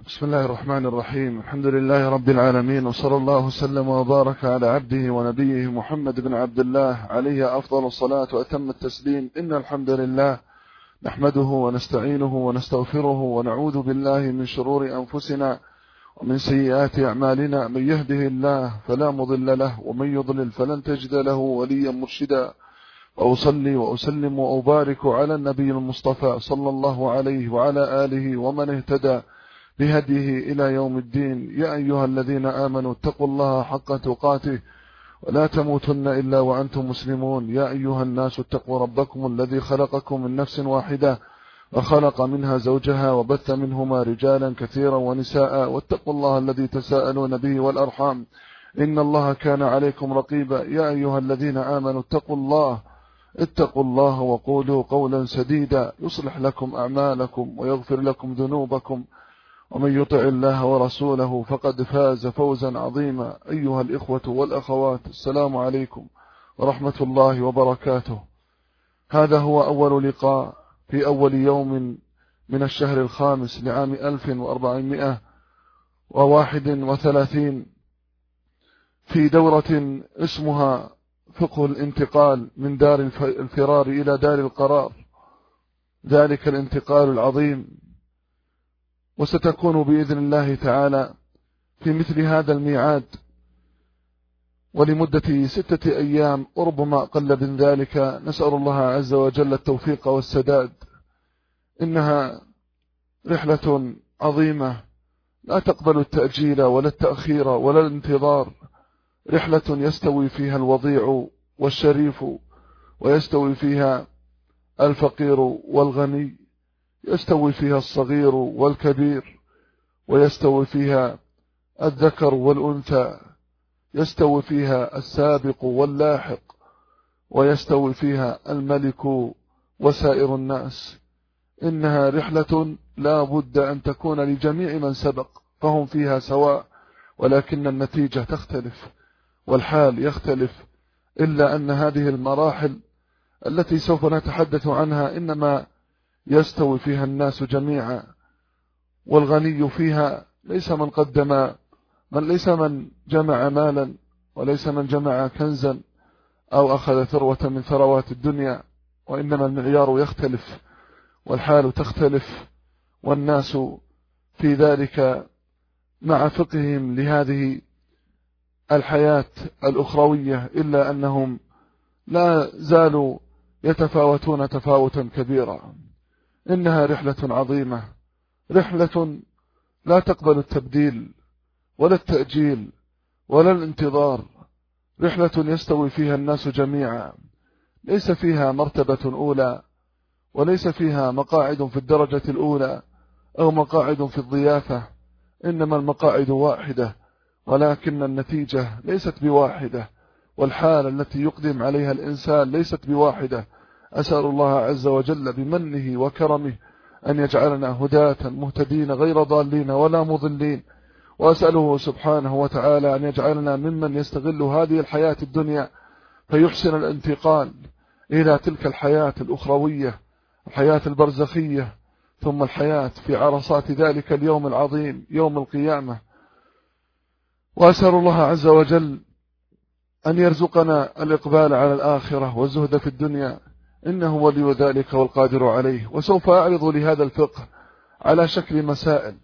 بسم الله الرحمن الرحيم. الحمد لله رب العالمين، وصلى الله وسلم وبارك على عبده ونبيه محمد بن عبد الله عليه أفضل الصلاة وأتم التسليم. إن الحمد لله نحمده ونستعينه ونستغفره ونعوذ بالله من شرور أنفسنا ومن سيئات أعمالنا. من يهده الله فلا مضل له ومن يضلل فلن تجد له وليا مرشدا. وأصلي وأسلم وأبارك على النبي المصطفى صلى الله عليه وعلى آله ومن اهتدى بهديه إلى يوم الدين. يا أيها الذين آمنوا اتقوا الله حق تقاته ولا تموتن إلا وأنتم مسلمون. يا أيها الناس اتقوا ربكم الذي خلقكم من نفس واحدة وخلق منها زوجها وبث منهما رجالا كثيرا ونساء، واتقوا الله الذي تساءلون به والأرحام إن الله كان عليكم رقيبا. يا أيها الذين آمنوا اتقوا الله وقولوا قولا سديدا يصلح لكم أعمالكم ويغفر لكم ذنوبكم، ومن يطع الله ورسوله فقد فاز فوزا عظيما. أيها الإخوة والأخوات، السلام عليكم ورحمة الله وبركاته. هذا هو أول لقاء في أول يوم من الشهر الخامس لعام 1431 في دورة اسمها فقه الانتقال من دار الفرار إلى دار القرار، ذلك الانتقال العظيم. وستكون بإذن الله تعالى في مثل هذا الميعاد ولمدة 6 أيام وربما أقل من ذلك. نسأل الله عز وجل التوفيق والسداد. إنها رحلة عظيمة لا تقبل التأجيل ولا التأخير ولا الانتظار، رحلة يستوي فيها الوضيع والشريف، ويستوي فيها الفقير والغني، يستوي فيها الصغير والكبير، ويستوي فيها الذكر والأنثى، يستوي فيها السابق واللاحق، ويستوي فيها الملك وسائر الناس. إنها رحلة لا بد أن تكون لجميع من سبق، فهم فيها سواء، ولكن النتيجة تختلف والحال يختلف. إلا أن هذه المراحل التي سوف نتحدث عنها إنما يستوي فيها الناس جميعا، والغني فيها ليس من جمع مالا، وليس من جمع كنزا أو أخذ ثروة من ثروات الدنيا، وإنما المعيار يختلف والحال تختلف، والناس في ذلك مع فقههم لهذه الحياة الأخروية إلا أنهم لا زالوا يتفاوتون تفاوتا كبيرا. إنها رحلة عظيمة، رحلة لا تقبل التبديل ولا التأجيل ولا الانتظار، رحلة يستوي فيها الناس جميعا، ليس فيها مرتبة أولى، وليس فيها مقاعد في الدرجة الأولى أو مقاعد في الضيافة، إنما المقاعد واحدة، ولكن النتيجة ليست بواحدة، والحالة التي يقدم عليها الإنسان ليست بواحدة. أسأل الله عز وجل بمنه وكرمه أن يجعلنا هداة مهتدين غير ضالين ولا مضلين، وأسأله سبحانه وتعالى أن يجعلنا ممن يستغل هذه الحياة الدنيا فيحسن الانتقال إلى تلك الحياة الأخروية، الحياة البرزخية، ثم الحياة في عرصات ذلك اليوم العظيم يوم القيامة. وأسأل الله عز وجل أن يرزقنا الإقبال على الآخرة والزهد في الدنيا، إنه ولي ذلك والقادر عليه. وسوف أعرض لهذا الفقه على شكل مسائل،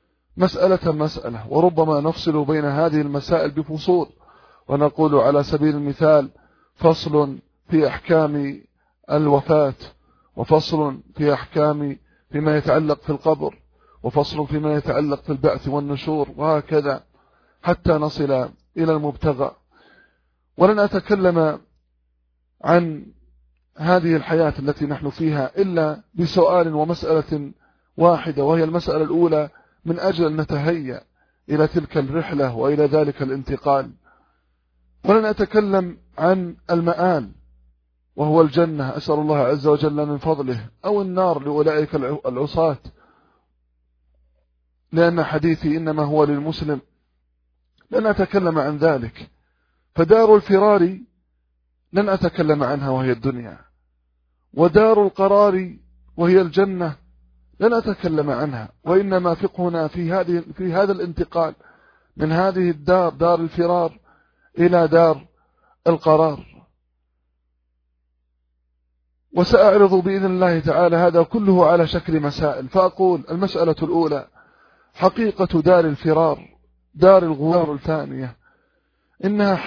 مسألة، وربما نفصل بين هذه المسائل بفصول، ونقول على سبيل المثال فصل في أحكام الوفاة، وفصل في أحكام فيما يتعلق في القبر، وفصل فيما يتعلق في البعث والنشور، وهكذا حتى نصل إلى المبتغى. ولن أتكلم عن هذه الحياة التي نحن فيها إلا بسؤال ومسألة واحدة، وهي المسألة الأولى، من أجل أن نتهيأ إلى تلك الرحلة وإلى ذلك الانتقال. ولن أتكلم عن المآل وهو الجنة، أسأل الله عز وجل من فضله، أو النار لأولئك العصاة، لأن حديثي إنما هو للمسلم. لن أتكلم عن ذلك. فدار الفرار لن أتكلم عنها وهي الدنيا، ودار القرار وهي الجنة لن أتكلم عنها، وإنما فقهنا في هذا الانتقال من هذه الدار، دار الفرار، إلى دار القرار. وسأعرض بإذن الله تعالى هذا كله على شكل مسائل. فأقول: المسألة الأولى: حقيقة دار الفرار، دار الغرور الثانية، إنها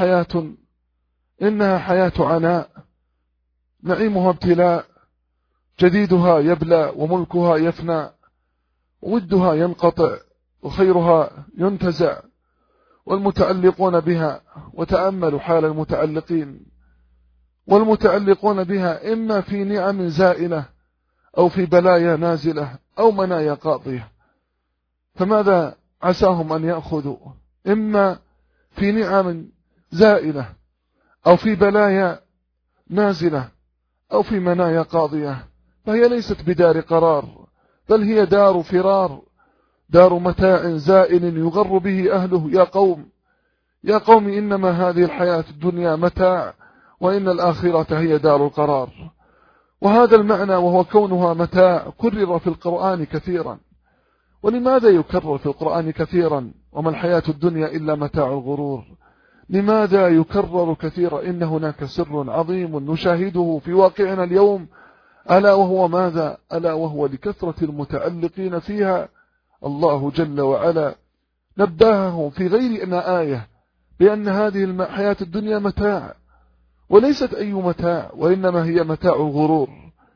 حياة عناء، نعيمها ابتلاء، جديدها يبلى وملكها يفنى، ودها ينقطع وخيرها ينتزع، والمتعلقون بها، وتأملوا حال المتعلقين، والمتعلقون بها إما في نعم زائلة أو في بلايا نازلة أو منايا قاضية، فماذا عساهم أن يأخذوا؟ إما في نعم زائلة أو في بلايا نازلة أو في منايا قاضية، فهي ليست بدار قرار، بل هي دار فرار، دار متاع زائل يغر به أهله. يا قوم إنما هذه الحياة الدنيا متاع، وإن الآخرة هي دار القرار. وهذا المعنى، وهو كونها متاع، كرر في القرآن كثيرا. ولماذا يكرر في القرآن كثيرا وما الحياة الدنيا إلا متاع الغرور؟ لماذا يكرر كثيرا؟ إن هناك سر عظيم نشاهده في واقعنا اليوم، ألا وهو ماذا؟ ألا وهو لكثرة المتعلقين فيها. الله جل وعلا نبههم في غير أن آية بأن هذه الحياة الدنيا متاع، وليست أي متاع، وإنما هي متاع الغرور.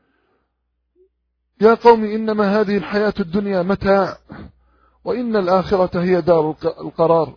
يا قوم إنما هذه الحياة الدنيا متاع، وإن الآخرة هي دار القرار.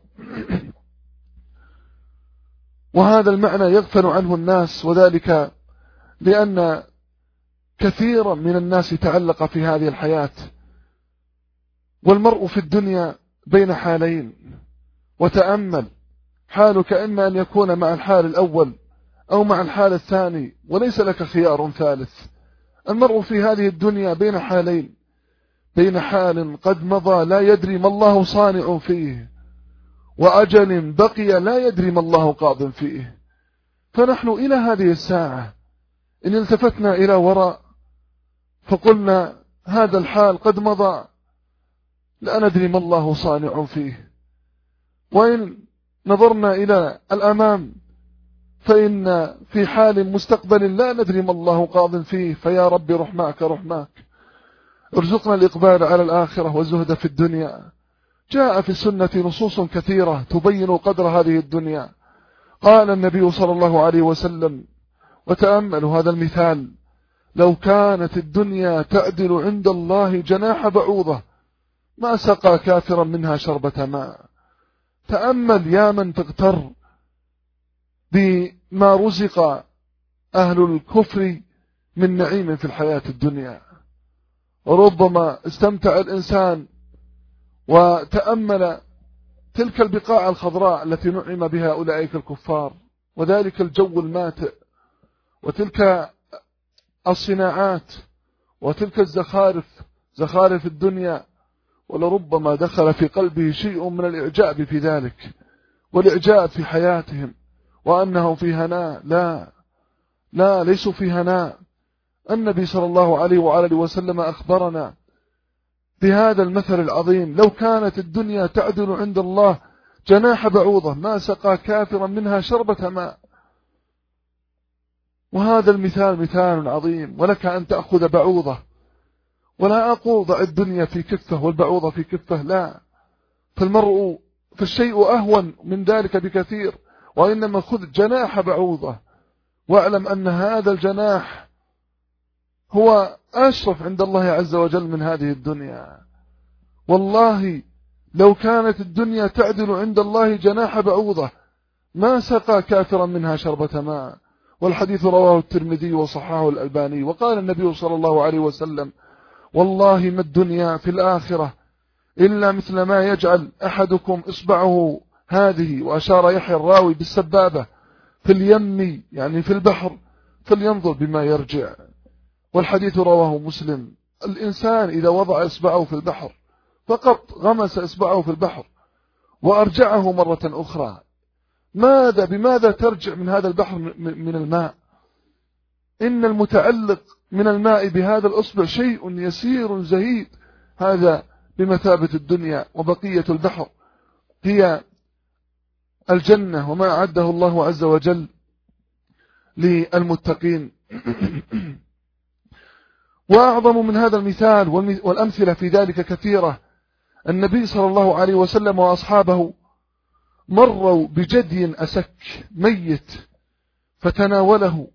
وهذا المعنى يغفل عنه الناس، وذلك لأن كثيرا من الناس تعلق في هذه الحياة. والمرء في الدنيا بين حالين، وتأمل حالك إما أن يكون مع الحال الأول أو مع الحال الثاني، وليس لك خيار ثالث. المرء في هذه الدنيا بين حالين، بين حال قد مضى لا يدري ما الله صانع فيه، وأجل بقي لا يدري ما الله قاض فيه. فنحن إلى هذه الساعة إن التفتنا إلى وراء فقلنا هذا الحال قد مضى لا ندري ما الله صانع فيه، وإن نظرنا إلى الأمام فإن في حال مستقبل لا ندري ما الله قاض فيه. فيا رب رحماك ارزقنا الإقبال على الآخرة والزهد في الدنيا. جاء في السنة نصوص كثيرة تبين قدر هذه الدنيا. قال النبي صلى الله عليه وسلم، وتأملوا هذا المثال: لو كانت الدنيا تعدل عند الله جناح بعوضة ما سقى كافرا منها شربة ماء. تأمل يا من تغتر بما رزق أهل الكفر من نعيم في الحياة الدنيا. وربما استمتع الإنسان وتأمل تلك البقاع الخضراء التي نعم بها أولئك الكفار، وذلك الجو الماتئ، وتلك الصناعات، وتلك زخارف الدنيا، ولربما دخل في قلبه شيء من الإعجاب في ذلك، والإعجاب في حياتهم، وأنهم في هناء. لا ليسوا في هناء. النبي صلى الله عليه وآله وسلم أخبرنا بهذا المثل العظيم: لو كانت الدنيا تعدل عند الله جناح بعوضة ما سقى كافرا منها شربة ماء. وهذا المثال مثال عظيم، ولك أن تأخذ بعوضة، ولا أقول ضع الدنيا في كفة والبعوضة في كفة، لا، فالشيء أهون من ذلك بكثير، وإنما خذ جناح بعوضة، واعلم أن هذا الجناح هو أشرف عند الله عز وجل من هذه الدنيا. والله لو كانت الدنيا تعدل عند الله جناح بعوضة ما سقى كافرا منها شربة ماء. والحديث رواه الترمذي وصححه الألباني. وقال النبي صلى الله عليه وسلم: والله ما الدنيا في الآخرة إلا مثل ما يجعل أحدكم إصبعه هذه، وأشار يحيى الراوي بالسبابة، في اليم يعني في البحر، فلينظر بما يرجع. والحديث رواه مسلم. الإنسان إذا وضع إصبعه في البحر فقط، غمس إصبعه في البحر وأرجعه مرة أخرى، بماذا ترجع من هذا البحر من الماء؟ إن المتعلق من الماء بهذا الأصبع شيء يسير زهيد، هذا بمثابة الدنيا، وبقية البحر هي الجنة وما أعده الله عز وجل للمتقين. وأعظم من هذا المثال والأمثلة في ذلك كثيرة. النبي صلى الله عليه وسلم وأصحابه مروا بجدي أسك ميت فتناوله،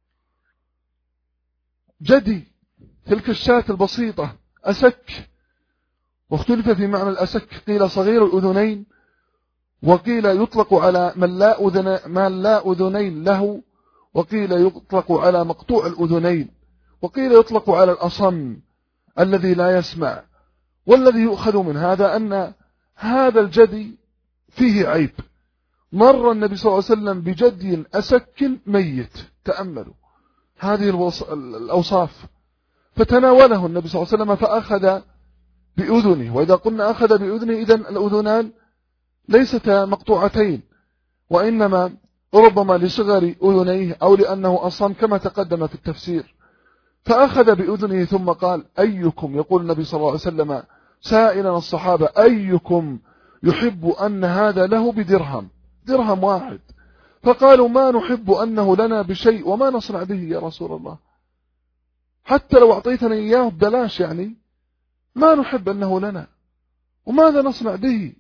جدي تلك الشاة البسيطة أسك، واختلف في معنى الأسك، قيل صغير الأذنين، وقيل يطلق على من لا أذنين له، وقيل يطلق على مقطوع الأذنين، وقيل يطلق على الأصم الذي لا يسمع. والذي يؤخذ من هذا أن هذا الجدي فيه عيب. مر النبي صلى الله عليه وسلم بجدي أسك ميت، تأملوا هذه الأوصاف، فتناوله النبي صلى الله عليه وسلم فأخذ بأذنه. وإذا قلنا أخذ بأذنه إذن الأذنان ليستا مقطوعتين، وإنما ربما لصغر أذنيه أو لأنه أصم كما تقدم في التفسير. فأخذ بأذنه ثم قال: أيكم، يقول النبي صلى الله عليه وسلم سائلا الصحابة، أيكم يحب أن هذا له درهم واحد؟ فقالوا: ما نحب أنه لنا بشيء، وما نصنع به يا رسول الله، حتى لو أعطيتنا إياه ببلاش يعني ما نحب أنه لنا، وماذا نصنع به؟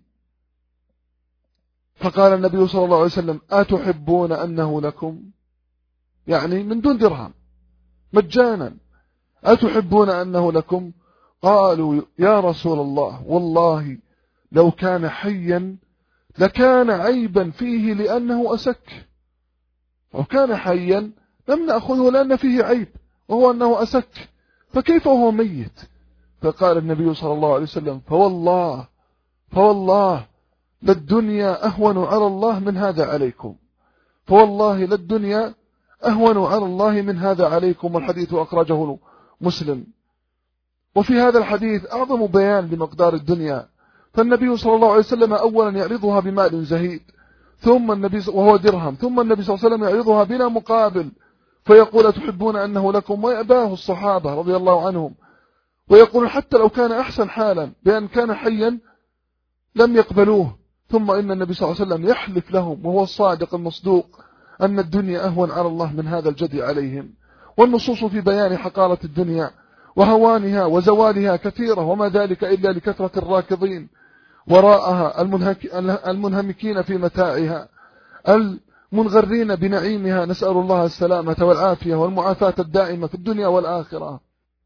فقال النبي صلى الله عليه وسلم: أتحبون أنه لكم؟ يعني من دون درهم مجانا، أتحبون أنه لكم؟ قالوا: يا رسول الله والله لو كان حيا لكان عيبا فيه لأنه أسك، لو كان حيا لم نأخذه لأن فيه عيب وهو أنه أسك، فكيف هو ميت؟ فقال النبي صلى الله عليه وسلم: فوالله للدنيا أهون على الله من هذا عليكم، فوالله للدنيا أهون على الله من هذا عليكم. والحديث أخرجه مسلم. وفي هذا الحديث أعظم بيان لمقدار الدنيا. فالنبي صلى الله عليه وسلم أولا يعرضها بمال زهيد، وهو درهم، ثم النبي صلى الله عليه وسلم يعرضها بلا مقابل، فيقول: تحبون أنه لكم؟ ويأباه الصحابة رضي الله عنهم، ويقول حتى لو كان أحسن حالا بأن كان حيا لم يقبلوه. ثم إن النبي صلى الله عليه وسلم يحلف لهم وهو الصادق المصدوق أن الدنيا أهون على الله من هذا الجدي عليهم. والنصوص في بيان حقارة الدنيا وهوانها وزوالها كثيرة، وما ذلك إلا لكثرة الراكضين وراءها المنهمكين في متاعها المنغرين بنعيمها، نسأل الله السلامة والعافية والمعافاة الدائمة في الدنيا والآخرة.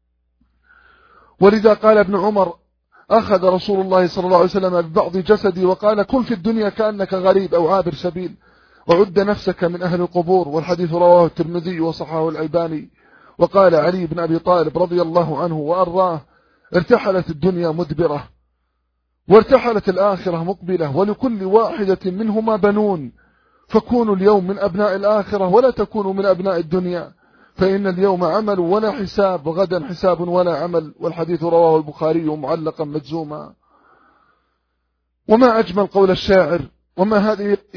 ولذا قال ابن عمر: أخذ رسول الله صلى الله عليه وسلم ببعض جسدي وقال: كن في الدنيا كأنك غريب أو عابر سبيل، وعد نفسك من أهل القبور. والحديث رواه الترمذي وصححه الألباني. وقال علي بن أبي طالب رضي الله عنه وأرضاه: ارتحلت الدنيا مدبرة وارتحلت الآخرة مقبلة، ولكل واحدة منهما بنون، فكونوا اليوم من أبناء الآخرة ولا تكونوا من أبناء الدنيا، فإن اليوم عمل ولا حساب، وغدا حساب ولا عمل. والحديث رواه البخاري معلقا مجزوما. وما أجمل قول الشاعر: وما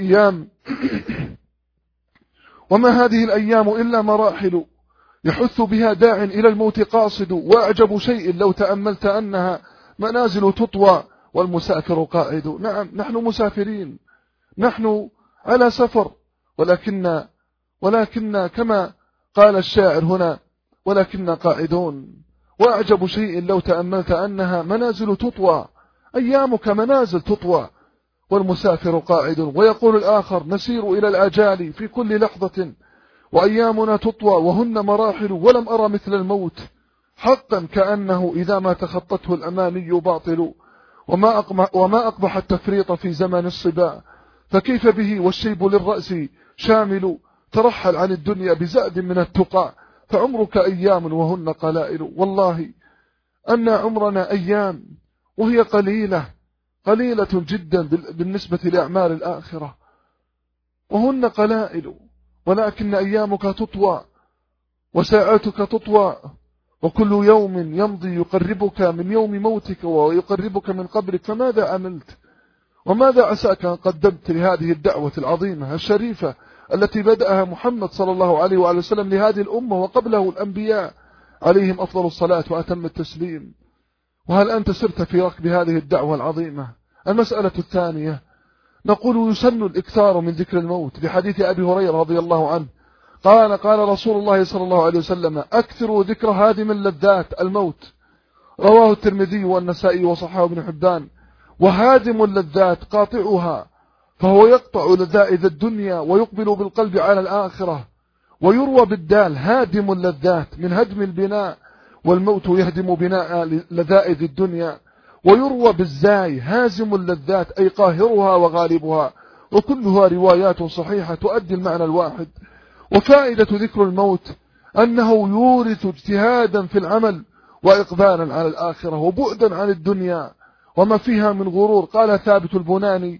هذه الأيام إلا مراحل يحث بها داع إلى الموت قاصد، وأعجب شيء لو تأملت أنها منازل تطوى والمسافر قاعد. نعم، نحن مسافرين، نحن على سفر، ولكن كما قال الشاعر هنا: ولكننا قاعدون. وأعجب شيء لو تأملت أنها منازل تطوى، أيامك منازل تطوى والمسافر قاعد. ويقول الآخر: نسير إلى الآجال في كل لحظة وأيامنا تطوى وهن مراحل، ولم أرى مثل الموت حقا كأنه إذا ما تخطته الأماني باطل. وما أقبح التفريط في زمن الصبا، فكيف به والشيب للرأس شامل. ترحل عن الدنيا بزاد من التقى، فعمرك أيام وهن قلائل. والله أن عمرنا أيام وهي قليلة جدا بالنسبة لأعمال الآخرة، وهن قلائل، ولكن أيامك تطوى وساعاتك تطوى، وكل يوم يمضي يقربك من يوم موتك ويقربك من قبرك. فماذا عملت وماذا عساك أن قدمت لهذه الدعوة العظيمة الشريفة التي بدأها محمد صلى الله عليه وآله وسلم لهذه الأمة وقبله الأنبياء؟ عليهم أفضل الصلاة وأتم التسليم. وهل أنت سرت في ركب هذه الدعوة العظيمة؟ المسألة الثانية، نقول يسن الإكثار من ذكر الموت لحديث أبي هريرة رضي الله عنه قال رسول الله صلى الله عليه وسلم: أكثروا ذكر هادم اللذات الموت. رواه الترمذي والنسائي وصححه ابن حبان. وهادم اللذات قاطعها، فهو يقطع لذائذ الدنيا ويقبل بالقلب على الآخرة. ويروى بالدال هادم اللذات من هدم البناء، والموت يهدم بناء لذائذ الدنيا. ويروى بالزاي هازم اللذات أي قاهرها وغالبها، وكلها روايات صحيحة تؤدي المعنى الواحد. وفائدة ذكر الموت أنه يورث اجتهادا في العمل وإقبالا على الآخرة وبعدا عن الدنيا وما فيها من غرور. قال ثابت البناني: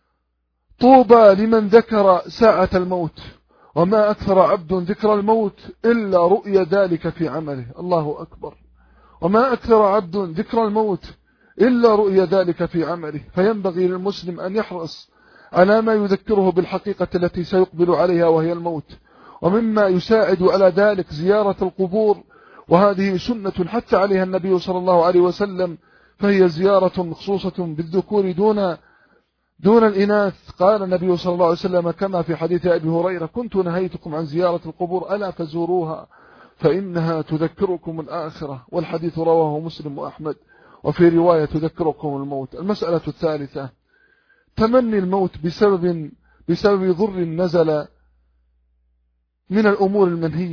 طوبى لمن ذكر ساعة الموت، وما أكثر عبد ذكر الموت إلا رؤي ذلك في عمله. الله أكبر. وما أكثر عبد ذكر الموت إلا رؤي ذلك في عمله. فينبغي للمسلم أن يحرص على ما يذكره بالحقيقة التي سيقبل عليها وهي الموت. ومما يساعد على ذلك زيارة القبور، وهذه سنة حث عليها النبي صلى الله عليه وسلم، فهي زيارة مخصوصة بالذكور دون الإناث. قال النبي صلى الله عليه وسلم كما في حديث أبي هريرة: كنت نهيتكم عن زيارة القبور ألا فزوروها فإنها تذكركم الآخرة. والحديث رواه مسلم وأحمد، وفي رواية تذكركم الموت. المسألة الثالثة، تمني الموت بسبب ضر نزل من الأمور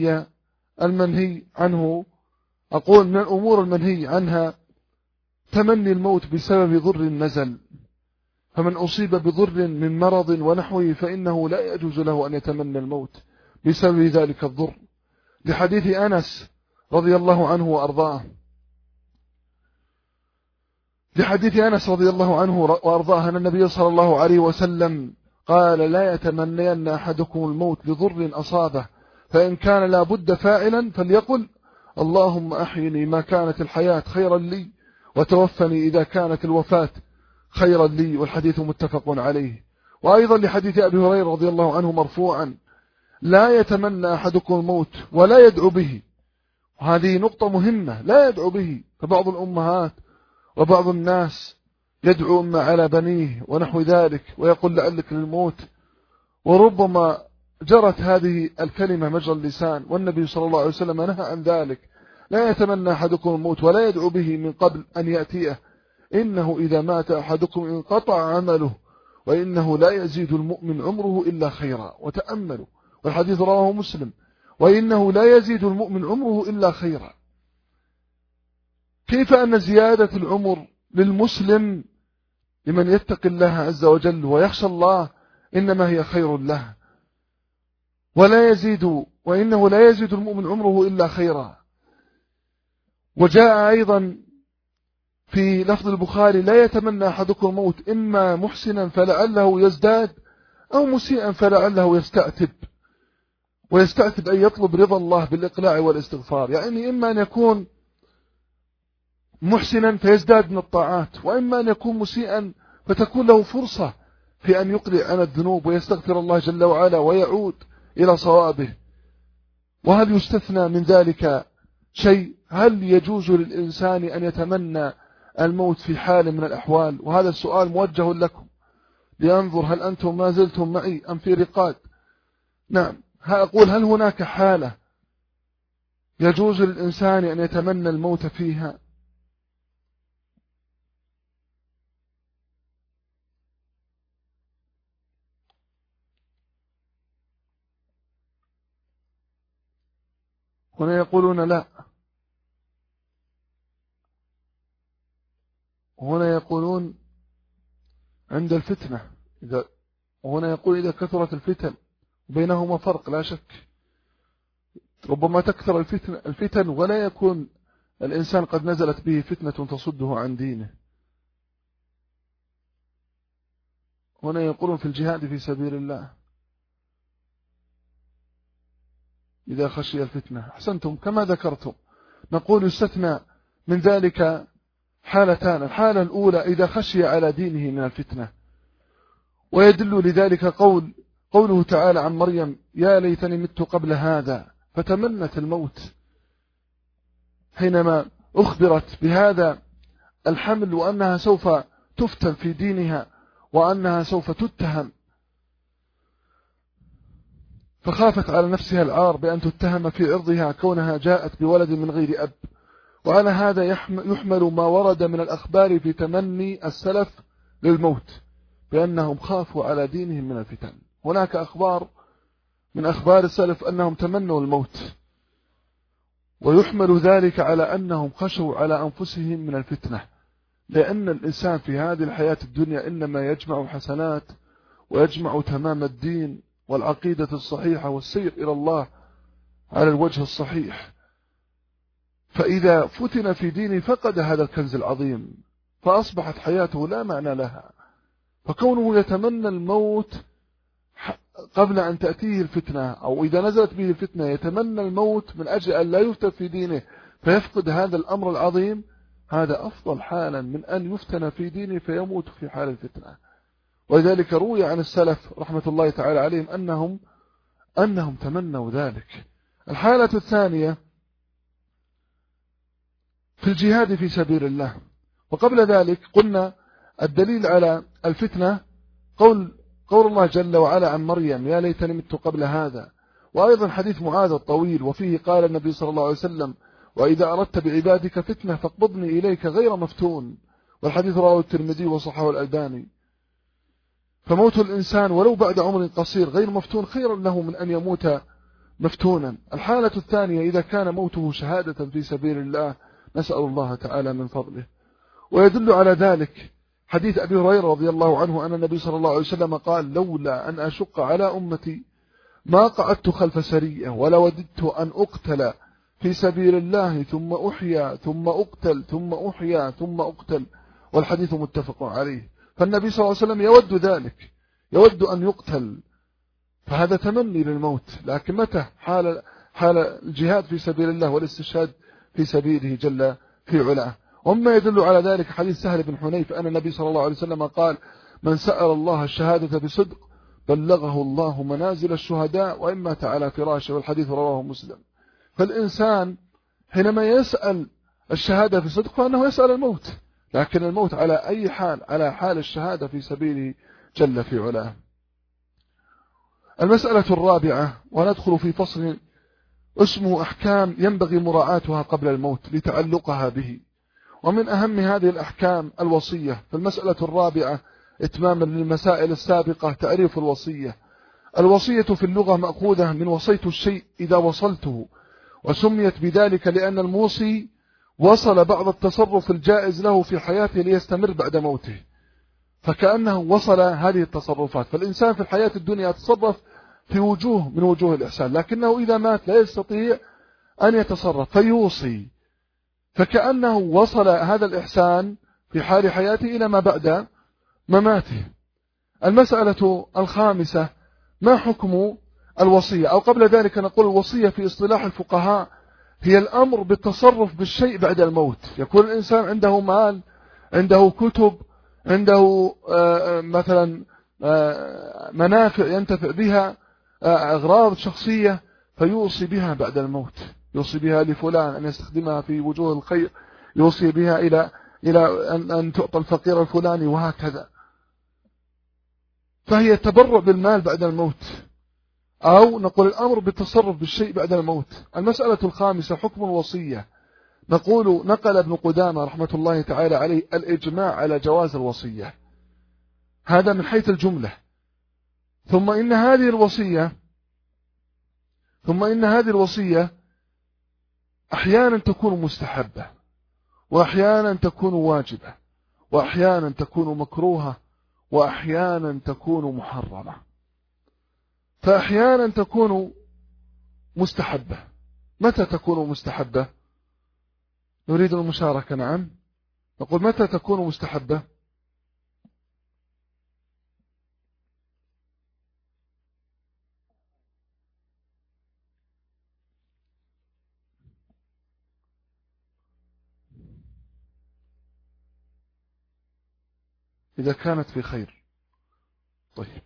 المنهي عنه. أقول من الأمور المنهي عنها تمني الموت بسبب ضر نزل. فمن أصيب بضر من مرض ونحوه فإنه لا يجوز له أن يتمنى الموت بسبب ذلك الضر، لحديث أنس رضي الله عنه وأرضاه. أن النبي صلى الله عليه وسلم قال: لا يتمنين أحدكم الموت لضر أصابه، فإن كان لا بد فاعلا فليقل: اللهم أحيني ما كانت الحياة خيرا لي، وتوفني إذا كانت الوفاة خيرا لي. والحديث متفق عليه. وأيضا لحديث أبي هريرة رضي الله عنه مرفوعا: لا يتمنى أحدكم الموت ولا يدعو به. وهذه نقطة مهمة، لا يدعو به. فبعض الأمهات وبعض الناس يدعو أما على بنيه ونحو ذلك ويقول لعلك للموت، وربما جرت هذه الكلمة مجرى اللسان، والنبي صلى الله عليه وسلم نهى عن ذلك. لا يتمنى أحدكم الموت ولا يدعو به من قبل أن يأتيه، إنه إذا مات أحدكم انقطع عمله، وإنه لا يزيد المؤمن عمره إلا خيرا. وتأملوا، والحديث رواه مسلم: وإنه لا يزيد المؤمن عمره إلا خيرا. كيف أن زيادة العمر للمسلم لمن يتقي الله عز وجل ويخشى الله إنما هي خير له، وإنه لا يزيد المؤمن عمره إلا خيرا. وجاء أيضا في لفظ البخاري: لا يتمنى أحدكم الموت إما محسنا فلعله يزداد، أو مسيئا فلعله ويستعتب أن يطلب رضا الله بالإقلاع والاستغفار. يعني إما أن يكون محسنا فيزداد من الطاعات، وإما أن يكون مسيئا فتكون له فرصة في أن يقلع عن الذنوب ويستغفر الله جل وعلا ويعود إلى صوابه. وهل يستثنى من ذلك شيء؟ هل يجوز للإنسان أن يتمنى الموت في حال من الأحوال؟ وهذا السؤال موجه لكم لأنظر هل أنتم ما زلتم معي أم في رقاد. نعم، أقول: هل هناك حالة يجوز للإنسان أن يتمنى الموت فيها؟ هنا يقولون لا، وهنا يقولون عند الفتنة، وهنا يقول إذا كثرت الفتن، بينهما فرق لا شك. ربما تكثر الفتن ولا يكون الإنسان قد نزلت به فتنة تصده عن دينه. هنا يقولون في الجهاد في سبيل الله إذا خشي الفتنة. أحسنتم كما ذكرتم. نقول يستثنى من ذلك حالتان: الحالة الأولى إذا خشي على دينه من الفتنة، ويدل لذلك قوله تعالى عن مريم: يا ليتني مت قبل هذا فتمنت الموت. حينما أخبرت بهذا الحمل وأنها سوف تفتن في دينها وأنها سوف تتهم، فخافت على نفسها العار بأن تتهم في عرضها كونها جاءت بولد من غير أب. وعلى هذا يحمل ما ورد من الأخبار في تمني السلف للموت بأنهم خافوا على دينهم من الفتن. هناك أخبار من أخبار السلف أنهم تمنوا الموت، ويحمل ذلك على أنهم خشوا على أنفسهم من الفتنة، لأن الإنسان في هذه الحياة الدنيا إنما يجمع حسنات ويجمع تمام الدين والعقيدة الصحيحة والسير إلى الله على الوجه الصحيح، فإذا فتن في دينه فقد هذا الكنز العظيم، فأصبحت حياته لا معنى لها. فكونه يتمنى الموت قبل أن تأتيه الفتنة، أو إذا نزلت به الفتنة يتمنى الموت من أجل أن لا يفتن في دينه فيفقد هذا الأمر العظيم، هذا أفضل حالا من أن يفتن في دينه فيموت في حال الفتنة. ولذلك روي عن السلف رحمة الله تعالى عليهم أنهم تمنوا ذلك. الحالة الثانية في الجهاد في سبيل الله. وقبل ذلك قلنا الدليل على الفتنة قول الله جل وعلا عن مريم يا ليتني مت قبل هذا، وأيضا حديث معاذ الطويل وفيه قال النبي صلى الله عليه وسلم وإذا أردت بعبادك فتنة فاقبضني إليك غير مفتون، والحديث رواه الترمذي وصححه الألباني. فموت الإنسان ولو بعد عمر قصير غير مفتون خير له من أن يموت مفتونا. الحالة الثانية إذا كان موته شهادة في سبيل الله، نسأل الله تعالى من فضله. ويدل على ذلك حديث أبي هريرة رضي الله عنه أن النبي صلى الله عليه وسلم قال لولا أن أشق على أمتي ما قعدت خلف سرية ولا وددت أن أقتل في سبيل الله ثم أحيا ثم أقتل ثم أحيا ثم أقتل، والحديث متفق عليه. فالنبي صلى الله عليه وسلم يود ذلك، يود أن يقتل، فهذا تمني للموت. لكن متى حال الجهاد في سبيل الله والاستشهاد في سبيله جل في علاه. وما يدل على ذلك حديث سهل بن حنيف أن النبي صلى الله عليه وسلم قال من سأل الله الشهادة بصدق بلغه الله منازل الشهداء وإن مات على فراشه، والحديث رواه مسلم. فالإنسان حينما يسأل الشهادة في صدق فأنه يسأل الموت، لكن الموت على أي حال، على حال الشهادة في سبيله جل في علاه. المسألة الرابعة، وندخل في فصل اسمه أحكام ينبغي مراعاتها قبل الموت لتعلقها به. ومن أهم هذه الأحكام الوصية. فالمسألة الرابعة إتماما للمسائل السابقة تعريف الوصية. الوصية في اللغة مأخوذة من وصيت الشيء إذا وصلته، وسميت بذلك لأن الموصي وصل بعض التصرف الجائز له في حياته ليستمر بعد موته، فكأنه وصل هذه التصرفات. فالإنسان في الحياة الدنيا يتصرف في وجوه من وجوه الإحسان، لكنه إذا مات لا يستطيع أن يتصرف فيوصي، فكأنه وصل هذا الإحسان في حال حياته إلى ما بعد مماته. المسألة الخامسة ما حكم الوصية؟ أو قبل ذلك نقول الوصية في اصطلاح الفقهاء هي الأمر بالتصرف بالشيء بعد الموت. يكون الإنسان عنده مال، عنده كتب، عنده مثلا منافع ينتفع بها، أغراض شخصية، فيوصي بها بعد الموت، يوصي بها لفلان أن يستخدمها في وجوه الخير، يوصي بها إلى أن تعطى الفقير الفلاني، وهكذا. فهي التبرع بالمال بعد الموت، أو نقول الأمر بالتصرف بالشيء بعد الموت. المسألة الخامسة حكم الوصية. نقول نقل ابن قدامة رحمة الله تعالى عليه الإجماع على جواز الوصية، هذا من حيث الجملة. ثم إن هذه الوصية أحيانا تكون مستحبة، وأحيانا تكون واجبة، وأحيانا تكون مكروهة، وأحيانا تكون محرمة. فأحيانا تكون مستحبة. متى تكون مستحبة؟ نريد المشاركة. نعم، نقول متى تكون مستحبة؟ إذا كانت في خير. طيب،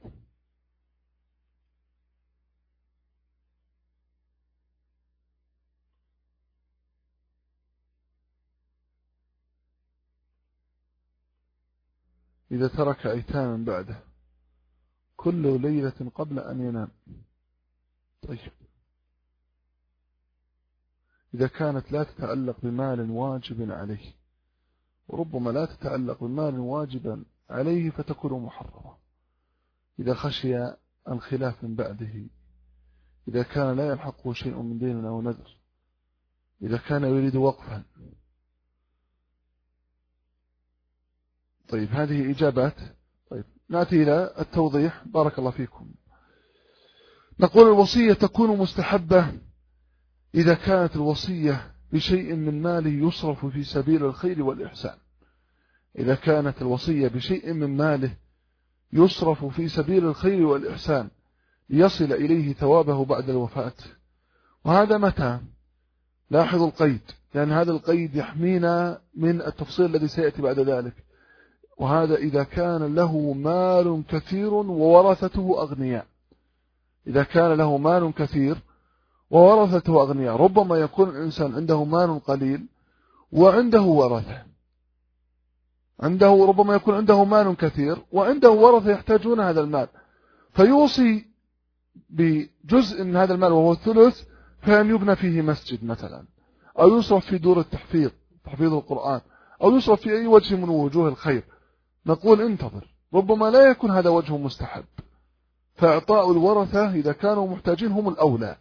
إذا ترك أيتاما بعده كل ليلة قبل أن ينام. طيب إذا كانت لا تتعلق بمال واجب عليه، وربما لا تتعلق بمال واجبا عليه فتكون محرمة، إذا خشي الخلاف من بعده، إذا كان لا يلحقه شيء من دين أو نذر، إذا كان يريد وقفا. طيب هذه إجابات. طيب نأتي إلى التوضيح. بارك الله فيكم. نقول الوصية تكون مستحبة إذا كانت الوصية بشيء من ماله يصرف في سبيل الخير والإحسان. إذا كانت الوصية بشيء من ماله يصرف في سبيل الخير والإحسان ليصل إليه ثوابه بعد الوفاة. وهذا متى؟ لاحظوا القيد، لأن هذا القيد يحمينا من التفصيل الذي سيأتي بعد ذلك. وهذا إذا كان له مال كثير وورثته أغنياء. إذا كان له مال كثير وورثته أغنياء، ربما يكون الإنسان عنده مال قليل وعنده ورثة، ربما يكون عنده مال كثير وعنده ورثة يحتاجون هذا المال، فيوصي بجزء من هذا المال وهو الثلث، فأن يبنى فيه مسجد مثلا، أو يصرف في دور التحفيظ، تحفيظ القرآن، أو يصرف في أي وجه من وجوه الخير. نقول انتظر، ربما لا يكون هذا وجه مستحب، فإعطاء الورثة إذا كانوا محتاجين هم الأولى،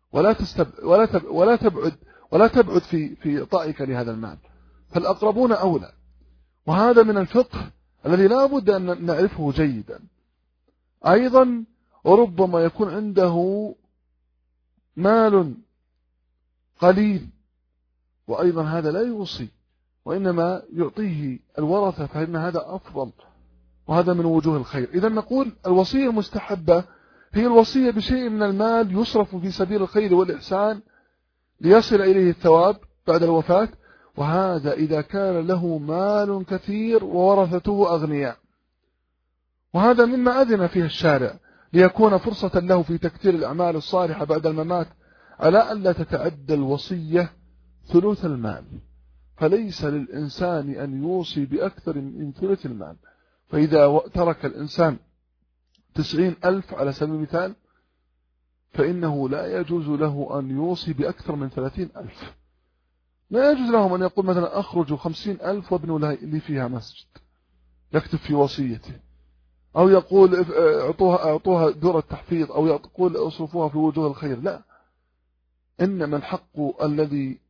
ولا تبعد في إعطائك لهذا المال، فالأقربون أولى. وهذا من الفقه الذي لا بد أن نعرفه جيدا. أيضا وربما يكون عنده مال قليل، وأيضا هذا لا يوصي، وإنما يعطيه الورثة، فإن هذا أفضل، وهذا من وجوه الخير. إذا نقول الوصية المستحبة هي الوصية بشيء من المال يصرف في سبيل الخير والإحسان ليصل إليه الثواب بعد الوفاة، وهذا إذا كان له مال كثير وورثته أغنياء. وهذا مما أذن فيه الشارع ليكون فرصة له في تكثير الأعمال الصالحة بعد الممات، على أن لا تتعدى الوصية ثلث المال، فليس للإنسان أن يوصي بأكثر من ثلث المال. فإذا ترك الإنسان 90,000 على سبيل المثال، فإنه لا يجوز له أن يوصي بأكثر من 30,000. لا يجوز لهم أن يقول مثلا أخرجوا 50,000 وابنوا لي فيها مسجد، يكتب في وصيته، أو يقول أعطوها دور التحفيظ، أو يقول أصرفوها في وجوه الخير. لا، إنما الحق الذي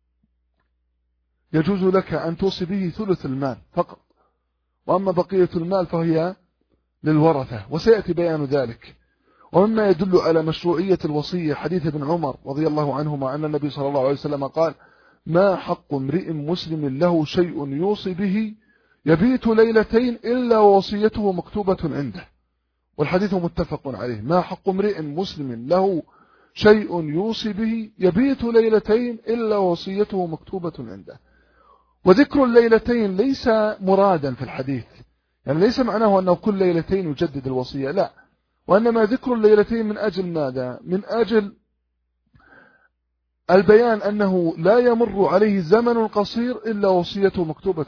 يجوز لك أن توصي به ثلث المال فقط، وأما بقية المال فهي للورثة، وسيأتي بيان ذلك. ومما يدل على مشروعية الوصية حديث ابن عمر رضي الله عنهما أن النبي صلى الله عليه وسلم قال: ما حق امرئ مسلم له شيء يوصي به يبيت ليلتين إلا وصيته مكتوبة عنده. والحديث متفق عليه. ما حق امرئ مسلم له شيء يوصي به يبيت ليلتين إلا وصيته مكتوبة عنده. وذكر الليلتين ليس مرادا في الحديث، يعني ليس معناه أنه كل ليلتين يجدد الوصية، لا، وإنما ذكر الليلتين من أجل ماذا؟ من أجل البيان أنه لا يمر عليه زمن قصير إلا وصيته مكتوبة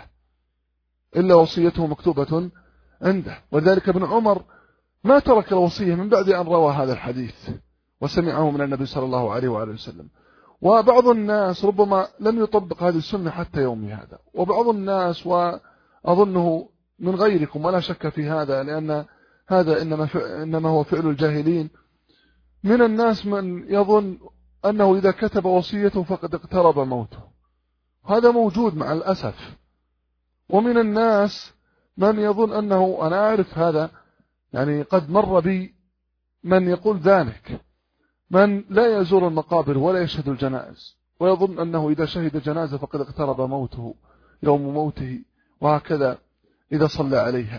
عنده. وذلك ابن عمر ما ترك الوصية من بعد أن روى هذا الحديث وسمعه من النبي صلى الله عليه وآله وسلم. وبعض الناس ربما لم يطبق هذه السنة حتى يومي هذا، وبعض الناس، وأظنه من غيركم ولا شك في هذا، لأن هذا إنما هو فعل الجاهلين. من الناس من يظن أنه إذا كتب وصيته فقد اقترب موته، هذا موجود مع الأسف. ومن الناس من يظن أنه، أنا أعرف هذا، يعني قد مر بي من يقول ذلك، من لا يزور المقابر ولا يشهد الجنائز، ويظن أنه إذا شهد جنازة فقد اقترب موته يوم موته، وهكذا إذا صلى عليها.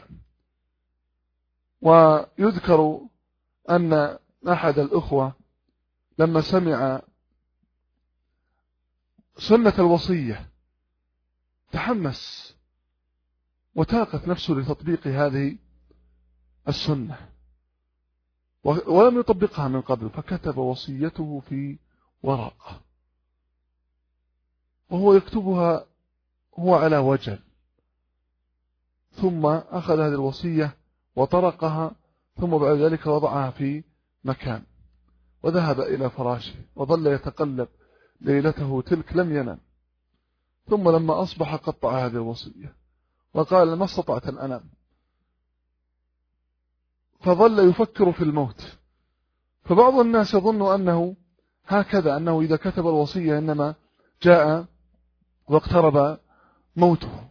ويذكر أن أحد الأخوة لما سمع سنة الوصية تحمس وتاقت نفسه لتطبيق هذه السنة، ولم يطبقها من قبل، فكتب وصيته في ورقة وهو يكتبها هو على وجل، ثم أخذ هذه الوصية وطرقها، ثم بعد ذلك وضعها في مكان وذهب إلى فراشه وظل يتقلب ليلته تلك لم ينام. ثم لما أصبح قطع هذه الوصية وقال ما استطعت أن أنام، فظل يفكر في الموت. فبعض الناس يظن أنه هكذا، أنه إذا كتب الوصية إنما جاء واقترب موته.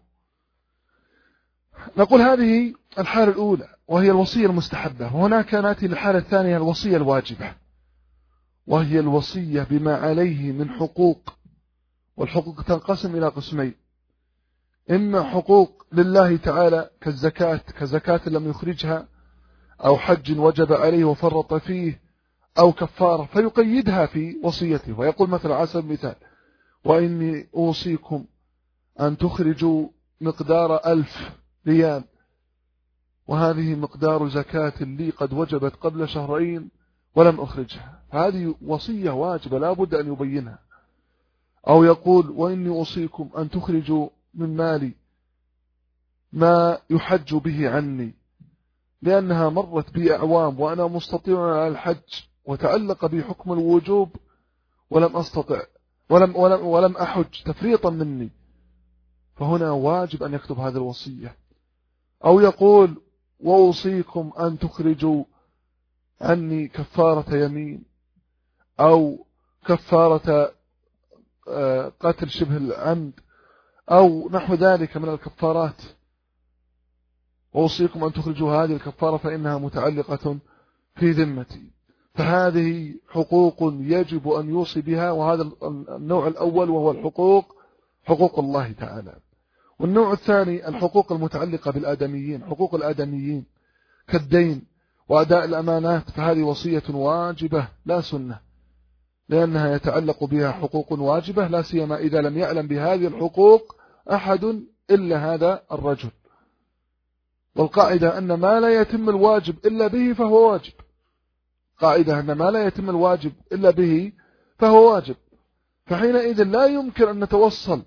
نقول هذه الحالة الأولى وهي الوصية المستحبة. وهناك نأتي للحالة الثانية الوصية الواجبة، وهي الوصية بما عليه من حقوق. والحقوق تنقسم إلى قسمين: إما حقوق لله تعالى كزكاة لم يخرجها، أو حج وجب عليه وفرط فيه، أو كفارة فيقيدها في وصيته ويقول مثلا على سبيل المثال: وإني أوصيكم أن تخرجوا مقدار 1000 ريال، وهذه مقدار زكاة لي قد وجبت قبل شهرين ولم أخرجها. هذه وصية واجبة لا بد أن يبينها. أو يقول: وإني أوصيكم أن تخرجوا من مالي ما يحج به عني، لأنها مرت بي أعوام وأنا مستطيع على الحج وتعلق بي حكم الوجوب ولم أستطع ولم أحج تفريطا مني، فهنا واجب أن يكتب هذه الوصية. أو يقول: وأوصيكم أن تخرجوا عني كفارة يمين، أو كفارة قتل شبه العمد، أو نحو ذلك من الكفارات، وأوصيكم أن تخرجوا هذه الكفارة فإنها متعلقة في ذمتي. فهذه حقوق يجب أن يوصي بها، وهذا النوع الأول وهو حقوق الله تعالى. والنوع الثاني الحقوق المتعلقة بالآدميين، حقوق الآدميين كالدين وأداء الأمانات، فهذه وصية واجبة لا سنة، لأنها يتعلق بها حقوق واجبة، لا سيما إذا لم يعلم بهذه الحقوق أحد إلا هذا الرجل. والقاعدة أن ما لا يتم الواجب إلا به فهو واجب. قاعدة أن ما لا يتم الواجب إلا به فهو واجب. فحينئذ لا يمكن أن نتوصل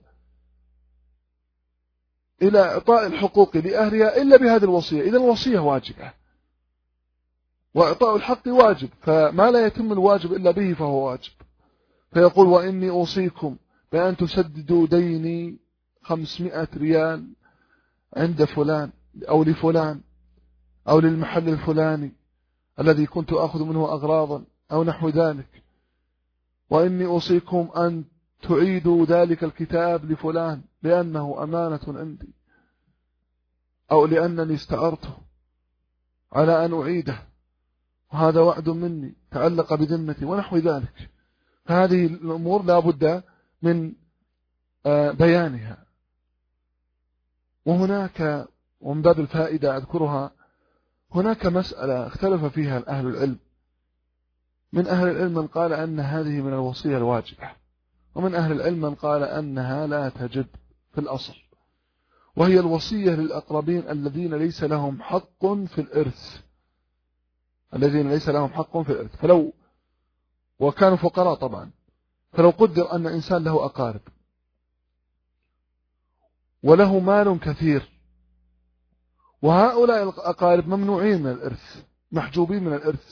إلى إعطاء الحقوق لأهلها إلا بهذه الوصية. إذن الوصية واجبة وإعطاء الحق واجب، فما لا يتم الواجب إلا به فهو واجب. فيقول: وإني أوصيكم بأن تسددوا ديني 500 ريال عند فلان أو لفلان أو للمحل الفلاني الذي كنت أخذ منه أغراضا أو نحو ذلك. وإني أوصيكم أن تعيدوا ذلك الكتاب لفلان لأنه أمانة عندي، أو لأنني استعرته على أن أعيده، وهذا وعد مني تعلق بذمتي ونحو ذلك. فهذه الأمور لا بد من بيانها. وهناك، ومن باب الفائدة أذكرها، هناك مسألة اختلف فيها أهل العلم. من أهل العلم من قال أن هذه من الوصية الواجبة، ومن أهل العلم من قال أنها لا تجب في الأصل، وهي الوصية للأقربين الذين ليس لهم حق في الإرث، فلو وكانوا فقراء طبعا، فلو قدر أن إنسان له أقارب وله مال كثير، وهؤلاء الأقارب ممنوعين من الإرث، محجوبين من الإرث،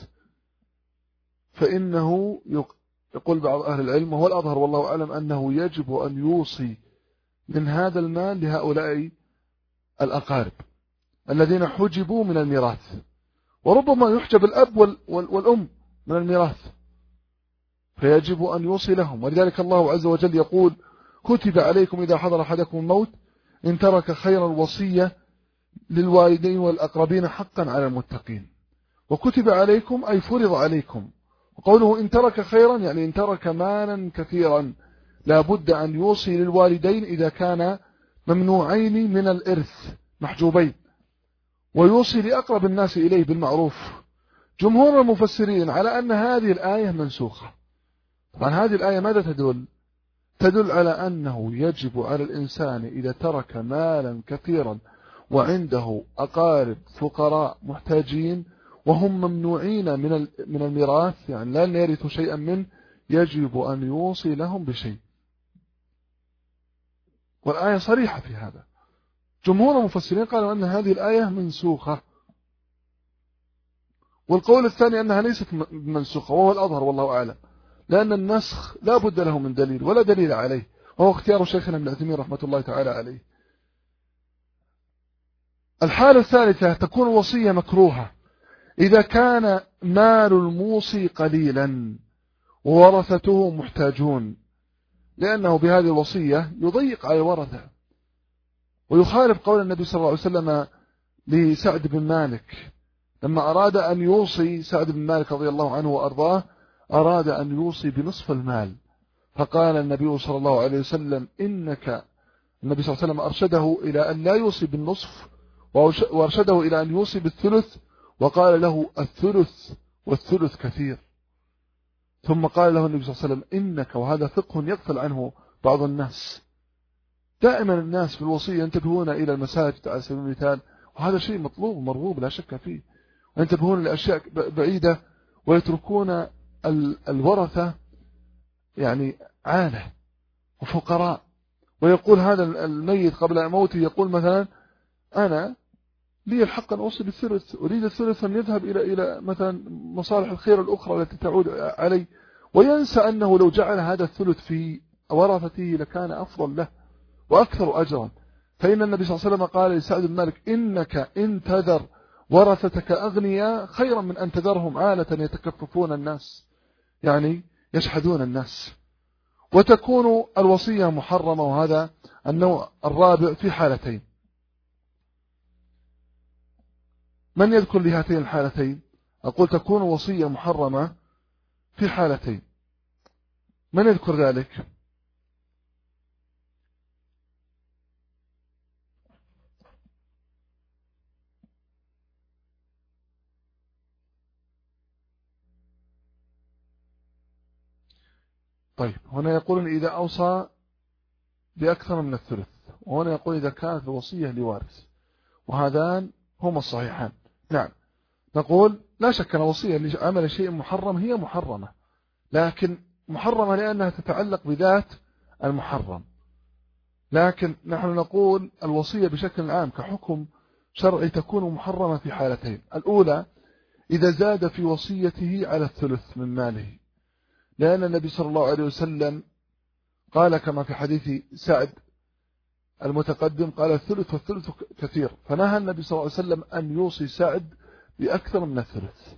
فإنه يقول بعض أهل العلم وهو الأظهر والله أعلم أنه يجب أن يوصي من هذا المال لهؤلاء الأقارب الذين حجبوا من الميراث، وربما يحجب الأب والأم من الميراث، فيجب أن يوصي لهم. ولذلك الله عز وجل يقول: كتب عليكم إذا حضر أحدكم الموت إن ترك خيرا الوصية للوالدين والأقربين حقا على المتقين. وكتب عليكم أي فرض عليكم. وقوله إن ترك خيرا يعني إن ترك مالا كثيرا، لا بد أن يوصي للوالدين إذا كان ممنوعين من الإرث محجوبين، ويوصي لأقرب الناس إليه بالمعروف. جمهور المفسرين على أن هذه الآية منسوخة. طبعا هذه الآية ماذا تدل على أنه يجب على الإنسان إذا ترك مالا كثيرا وعنده أقارب فقراء محتاجين وهم ممنوعين من الميراث، يعني لا يرثوا شيئا منه، يجب أن يوصي لهم بشيء. والآية صريحة في هذا. جمهور المفسرين قالوا أن هذه الآية منسوخة، والقول الثاني أنها ليست منسوخة وهو الأظهر والله أعلم، لأن النسخ لا بد له من دليل ولا دليل عليه، وهو اختيار شيخنا ابن عثيمين رحمة الله تعالى عليه. الحالة الثالثة تكون الوصية مكروهة إذا كان مال الموصي قليلا وورثته محتاجون، لأنه بهذه الوصية يضيق على الورثة، ويخالف قول النبي صلى الله عليه وسلم لسعد بن مالك لما أراد أن يوصي. سعد بن مالك رضي الله عنه وأرضاه أراد أن يوصي بنصف المال، فقال النبي صلى الله عليه وسلم النبي صلى الله عليه وسلم أرشده إلى أن لا يوصي بالنصف، وأرشده إلى أن يوصي بالثلث، وقال له الثلث والثلث كثير. ثم قال له النبي صلى الله عليه وسلم إنك، وهذا فقه يغفل عنه بعض الناس، دائما الناس في الوصية ينتبهون إلى المساجد على سبيل المثال، وهذا شيء مطلوب مرغوب لا شك فيه، وينتبهون لأشياء بعيدة ويتركون الورثة يعني عالة وفقراء. ويقول هذا الميت قبل موته يقول مثلا أنا لي الحق أن أوصي بالثلث، أريد الثلث أن يذهب إلى مثلا مصالح الخير الأخرى التي تعود علي، وينسى أنه لو جعل هذا الثلث في ورثته لكان أفضل له وأكثر أجرا. فإن النبي صلى الله عليه وسلم قال لسعد بن مالك إنك إن تذر ورثتك أغنياء خيرا من أن تذرهم عالة يتكففون الناس، يعني يشحذون الناس. وتكون الوصية محرمة، وهذا النوع الرابع في حالتين. من يذكر لهاتين الحالتين؟ أقول تكون وصية محرمة في حالتين، من يذكر ذلك؟ طيب هنا يقولون إذا أوصى بأكثر من الثلث، وهنا يقول إذا كانت الوصية لوارث، وهذان هما الصحيحان. نعم، نقول لا شك أن الوصية لعمل شيء محرم هي محرمة، لكن محرمة لأنها تتعلق بذات المحرم. لكن نحن نقول الوصية بشكل عام كحكم شرعي تكون محرمة في حالتين. الأولى إذا زاد في وصيته على الثلث من ماله، لأن النبي صلى الله عليه وسلم قال كما في حديث سعد المتقدم قال الثلث والثلث كثير، فنهى النبي صلى الله عليه وسلم أن يوصي سعد بأكثر من الثلث.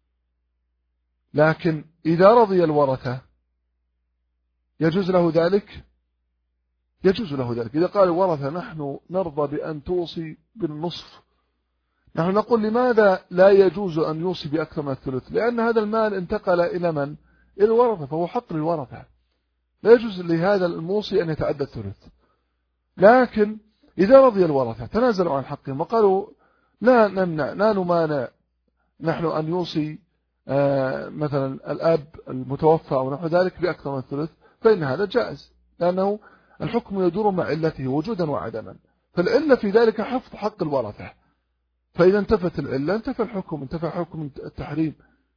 لكن إذا رضي الورثة يجوز له ذلك، يجوز له ذلك. إذا قال الورثة نحن نرضى بأن توصي بالنصف، نحن نقول لماذا لا يجوز أن يوصي بأكثر من الثلث؟ لأن هذا المال انتقل إلى من؟ إلى الورثة، فهو حق للورثة، لا يجوز لهذا الموصي أن يتعدى الثلث. لكن إذا رضي الورثة تنازلوا عن حقهم وقالوا لا نمنع، لا نمانع نحن أن يوصي مثلا الأب المتوفى أو نحو ذلك بأكثر من الثلث، فإن هذا جائز، لأنه الحكم يدور مع علته وجودا وعدما، فالعلة في ذلك حفظ حق الورثة، فإذا انتفت العلة انتفى الحكم، انتفى حكم التحريم.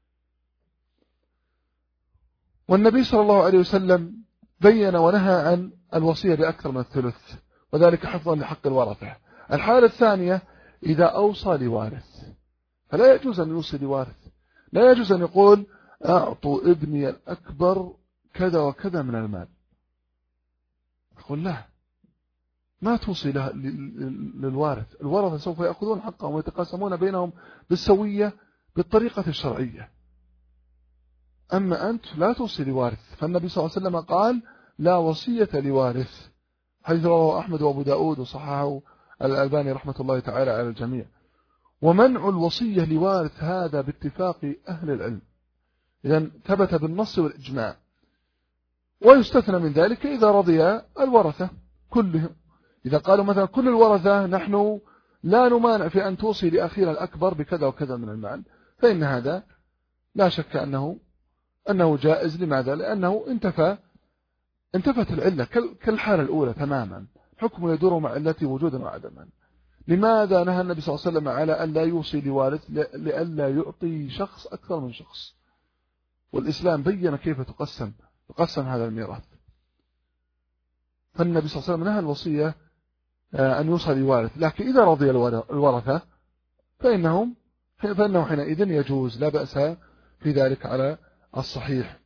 والنبي صلى الله عليه وسلم بين ونهى عن الوصية بأكثر من الثلث، وذلك حفظا لحق الورثة. الحالة الثانية إذا أوصى لوارث، فلا يجوز أن يوصي لوارث، لا يجوز أن يقول أعطوا ابني الأكبر كذا وكذا من المال. أقول لا، ما توصي للوارث، الورثة سوف يأخذون حقهم ويتقاسمون بينهم بالسوية بالطريقة الشرعية، أما أنت لا توصي لوارث. فالنبي صلى الله عليه وسلم قال لا وصية لوارث، حيث رواه أحمد وأبو داود وصححه الألباني رحمة الله تعالى على الجميع. ومنع الوصية لوارث هذا باتفاق أهل العلم، إذن ثبت بالنص والإجماع، ويستثنى من ذلك إذا رضي الورثة كلهم. إذا قالوا مثلا كل الورثة نحن لا نمانع في أن توصي لأخينا الأكبر بكذا وكذا من المال، فإن هذا لا شك أنه جائز. لماذا؟ لأنه انتفت العلة كالحالة الأولى تماما، حكم يدور مع علته وجودا وعدما. لماذا نهى النبي صلى الله عليه وسلم على أن لا يوصي لوارث؟ لألا يعطي شخص أكثر من شخص، والإسلام بين كيف تقسم هذا الميراث. فالنبي صلى الله عليه وسلم نهى الوصية أن يوصى لوارث، لكن إذا رضي الورثة فإنه حينئذ يجوز، لا بأس في ذلك على الصحيح.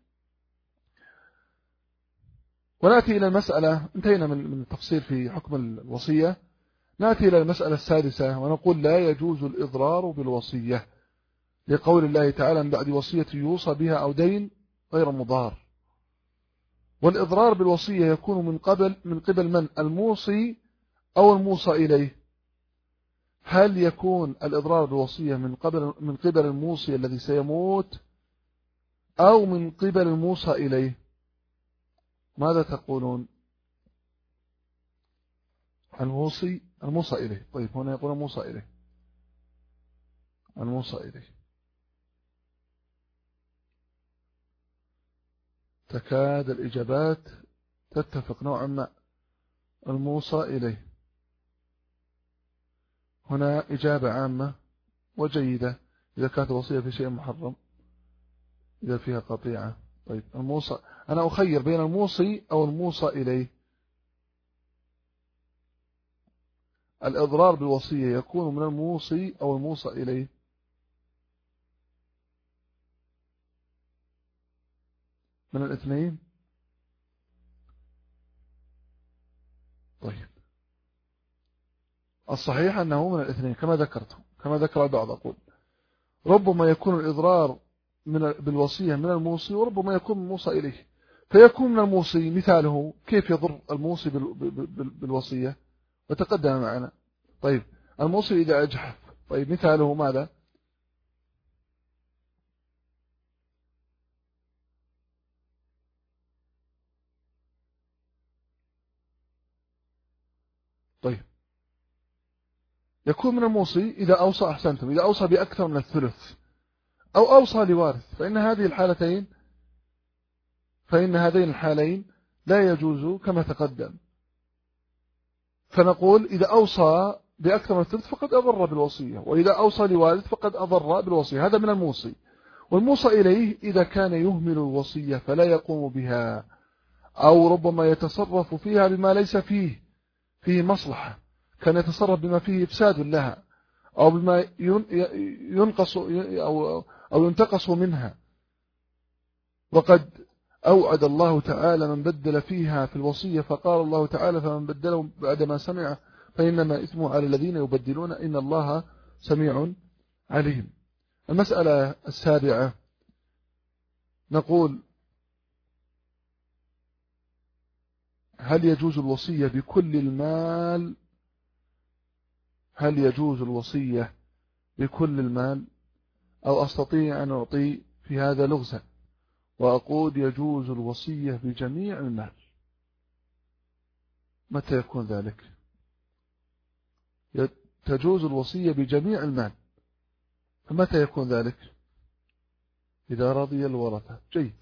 ونأتي إلى المسألة، انتهينا من التفصيل في حكم الوصية، نأتي إلى المسألة السادسة ونقول لا يجوز الإضرار بالوصية لقول الله تعالى من بعد وصية يوصى بها أو دين غير مضار. والإضرار بالوصية يكون من قبل من؟ الموصي أو الموصى إليه. هل يكون الإضرار بالوصية من قبل الموصي الذي سيموت أو من قبل الموصى إليه؟ ماذا تقولون؟ الموصى إليه. طيب هنا يقول الموصى إليه، الموصى إليه. تكاد الإجابات تتفق نوعا ما. الموصى إليه هنا إجابة عامة وجيدة إذا كانت الوصية في شيء محرم، إذا فيها قطيعة. طيب الموصى، أنا أخير بين الموصي أو الموصى إليه. الإضرار بالوصية يكون من الموصي أو الموصى إليه. من الاثنين. طيب الصحيح أنه من الاثنين كما ذكر البعض. أقول ربما يكون الإضرار بالوصية من الموصي، وربما يكون من الموصى إليه. فيكون من الموصي، مثاله كيف يضر الموصي بالوصية وتقدم معنا. طيب الموصي إذا أجحف، طيب مثاله ماذا؟ طيب يكون من الموصي إذا أوصى، أحسنتم، إذا أوصى بأكثر من الثلث أو أوصى لوارث، فإن هذين الحالين لا يجوز كما تقدم. فنقول إذا أوصى بأكثر من الثلث فقد أضر بالوصية، وإذا أوصى لوارث فقد أضر بالوصية. هذا من الموصي. والموصى إليه إذا كان يهمل الوصية فلا يقوم بها، أو ربما يتصرف فيها بما ليس فيه مصلحة، كان يتصرف بما فيه إفساد لها، أو بما ينقص أو ينتقص منها. وقد أوعد الله تعالى من بدل فيها في الوصية، فقال الله تعالى فمن بدله بعدما سمع فإنما إثمه على الذين يبدلون إن الله سميع عليم. المسألة السابعة نقول هل يجوز الوصية بكل المال؟ هل يجوز الوصية بكل المال، أو أستطيع أن أعطي في هذا لغزا وأقول يجوز الوصية بجميع المال؟ متى يكون ذلك؟ تجوز الوصية بجميع المال، فمتى يكون ذلك؟ إذا رضي الورثة. جيد.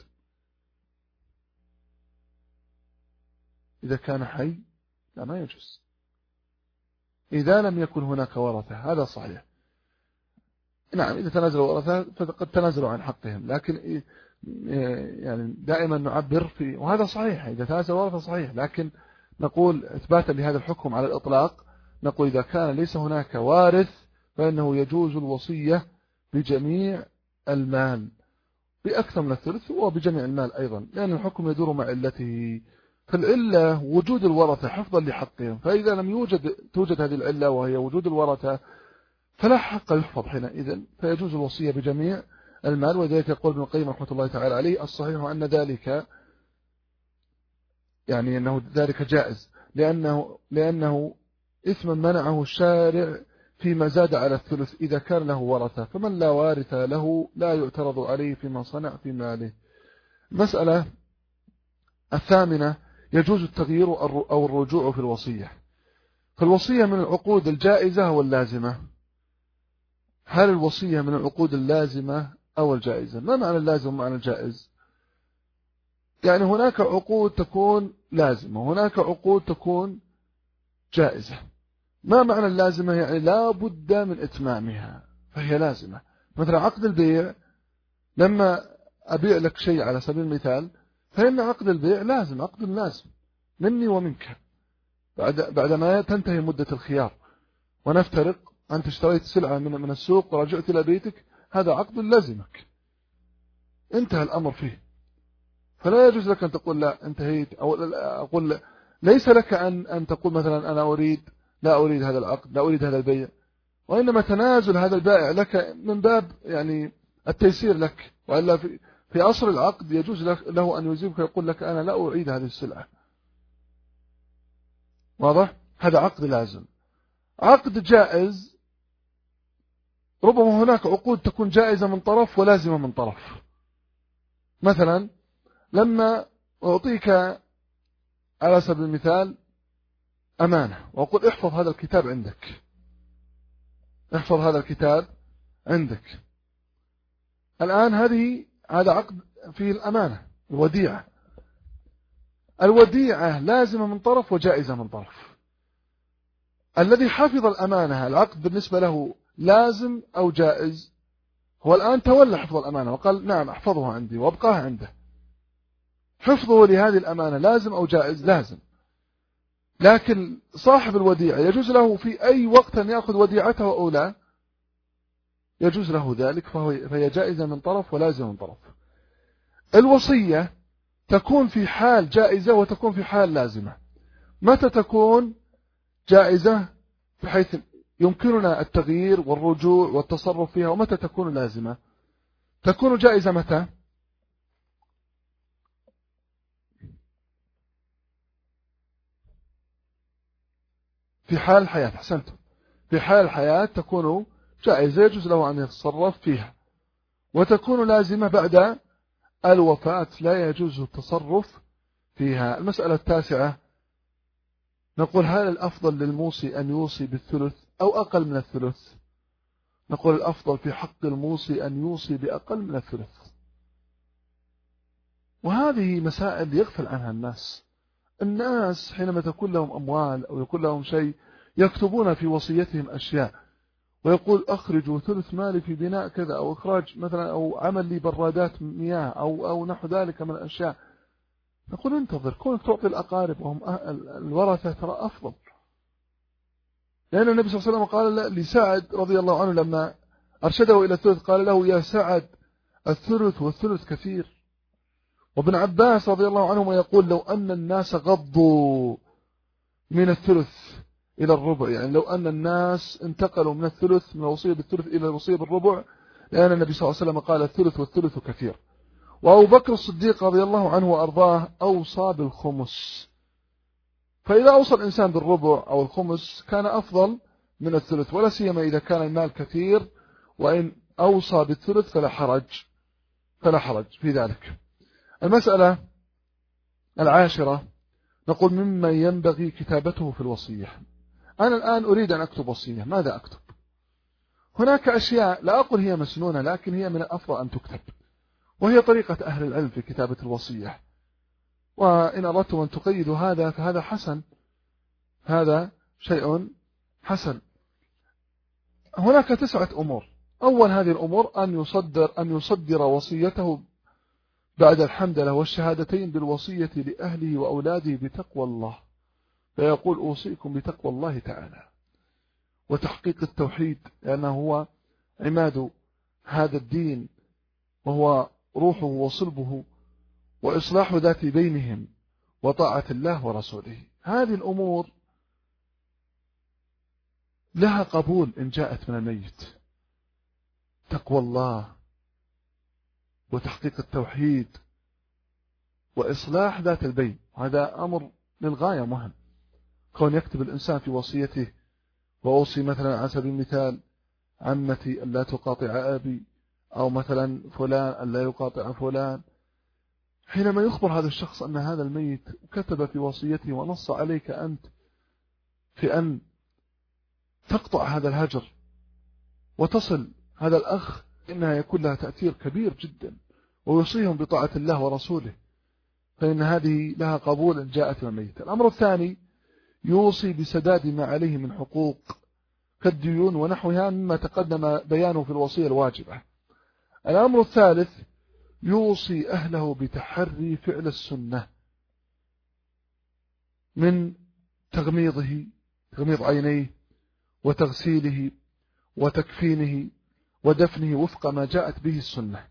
إذا كان حي لا، ما يجوز. إذا لم يكن هناك ورثة هذا صحيح. نعم إذا تنازل الورثة فقد تنازلوا عن حقهم، لكن يعني دائما نعبر في، وهذا صحيح، إذا تنازل الورثة صحيح، لكن نقول إثباتا لهذا الحكم على الإطلاق نقول إذا كان ليس هناك وارث فإنه يجوز الوصية بجميع المال، بأكثر من الثلث وبجميع المال أيضا، لأن الحكم يدور مع علته. فالعلة وجود الورثة حفظا لحقهم، فإذا لم توجد هذه العلة وهي وجود الورثة فلا حق يحفظ حينئذ، فيجوز الوصية بجميع المال. وذلك يقول ابن القيم رحمة الله تعالى عليه الصحيح أن ذلك يعني أنه ذلك جائز، لأنه إثما منعه الشارع فيما زاد على الثلث إذا كان له ورثة، فمن لا وارث له لا يعترض عليه فيما صنع في ماله. مسألة الثامنة يجوز التغيير أو الرجوع في الوصية. فالوصية من العقود الجائزة واللازمة. هل الوصية من العقود اللازمة أو الجائزة؟ ما معنى اللازم ومعنى الجائز؟ يعني هناك عقود تكون لازمة وهناك عقود تكون جائزة. ما معنى اللازمة؟ يعني لا بد من إتمامها فهي لازمة. مثلا عقد البيع، لما أبيع لك شيء على سبيل المثال فإن عقد البيع لازم، عقد لازم مني ومنك، بعدما تنتهي مدة الخيار ونفترق، أنت اشتريت سلعة من السوق ورجعت إلى بيتك، هذا عقد لازمك، انتهى الأمر فيه، فلا يجوز لك أن تقول لا انتهيت، أو أقول لا. ليس لك أن تقول مثلا أنا لا أريد هذا العقد، لا أريد هذا البيع، وإنما تنازل هذا البائع لك من باب يعني التيسير لك، وإلا في أصل العقد يجوز له أن يجيبك ويقول لك أنا لا أريد هذه السلعة. واضح؟ هذا عقد لازم. عقد جائز، ربما هناك عقود تكون جائزة من طرف ولازمة من طرف. مثلا لما أعطيك على سبيل المثال أمانة وأقول احفظ هذا الكتاب عندك، احفظ هذا الكتاب عندك، الآن هذا عقد فيه الأمانة، الوديعة لازمة من طرف وجائزة من طرف. الذي حفظ الأمانة العقد بالنسبة له لازم أو جائز، هو الآن تولى حفظ الأمانة وقال نعم أحفظها عندي وأبقاها عنده. حفظه لهذه الأمانة لازم أو جائز؟ لازم. لكن صاحب الوديعة يجوز له في أي وقت أن يأخذ وديعته أو لا؟ يجوز له ذلك، فهي جائزة من طرف ولازم من طرف. الوصية تكون في حال جائزة وتكون في حال لازمة. متى تكون جائزة بحيث يمكننا التغيير والرجوع والتصرف فيها، ومتى تكون لازمة؟ تكون جائزة متى؟ في حال الحياة. أحسنتم، في حال الحياة تكون جائزة يجوز له أن يتصرف فيها، وتكون لازمة بعد الوفاة لا يجوز التصرف فيها. المسألة التاسعة، نقول هل الأفضل للموصي أن يوصي بالثلث أو أقل من الثلث؟ نقول الأفضل في حق الموصي أن يوصي بأقل من الثلث. وهذه مسائل يغفل عنها الناس حينما تكون لهم أموال أو يكون لهم شيء يكتبون في وصيتهم أشياء، ويقول أخرجوا ثلث مالي في بناء كذا، أو إخراج مثلا، أو عمل لي برادات مياه أو نحو ذلك من الأشياء. نقول انتظر، كونك تعطي الأقارب وهم الورثة ترى أفضل، لأن النبي صلى الله عليه وسلم قال لسعد رضي الله عنه لما أرشده إلى الثلث قال له يا سعد الثلث والثلث كثير. وابن عباس رضي الله عنهما يقول لو أن الناس غضوا من الثلث إلى الربع، يعني لو أن الناس انتقلوا من الثلث من الوصية بالثلث إلى الوصية بالربع، لأن النبي صلى الله عليه وسلم قال الثلث والثلث كثير. وأبو بكر الصديق رضي الله عنه وأرضاه أوصى بالخمس، فإذا أوصى الإنسان بالربع أو الخمس كان أفضل من الثلث، ولا سيما إذا كان المال كثير، وإن أوصى بالثلث فلا حرج في ذلك. المسألة العاشرة، نقول مما ينبغي كتابته في الوصية. أنا الآن أريد أن أكتب وصية، ماذا أكتب؟ هناك أشياء لا أقول هي مسنونة، لكن هي من الأفضل أن تكتب، وهي طريقة أهل العلم في كتابة الوصية. وإن أردتم أن تقيدوا هذا فهذا حسن، هذا شيء حسن. هناك 9 أمور. أول هذه الأمور أن يصدر وصيته بعد الحمدلله والشهادتين بالوصية لأهله وأولاده بتقوى الله، فيقول أوصيكم بتقوى الله تعالى وتحقيق التوحيد، لأنه هو عماد هذا الدين وهو روحه وصلبه، وإصلاح ذات بينهم، وطاعة الله ورسوله. هذه الأمور لها قبول إن جاءت من الميت، تقوى الله وتحقيق التوحيد وإصلاح ذات البين. هذا أمر للغاية مهم، كون يكتب الإنسان في وصيته وأوصي مثلا على سبيل المثال عمتي ألا تقاطع أبي، أو مثلا فلان ألا يقاطع فلان. حينما يخبر هذا الشخص أن هذا الميت كتب في وصيته ونص عليك أنت في أن تقطع هذا الهجر وتصل هذا الأخ، إنها يكون لها تأثير كبير جدا، ويوصيهم بطاعة الله ورسوله، فإن هذه لها قبول إن جاءت من الميت. الأمر الثاني، يوصي بسداد ما عليه من حقوق كالديون ونحوها مما تقدم بيانه في الوصية الواجبة. الأمر الثالث، يوصي أهله بتحري فعل السنة من تغميض عينيه وتغسيله وتكفينه ودفنه وفق ما جاءت به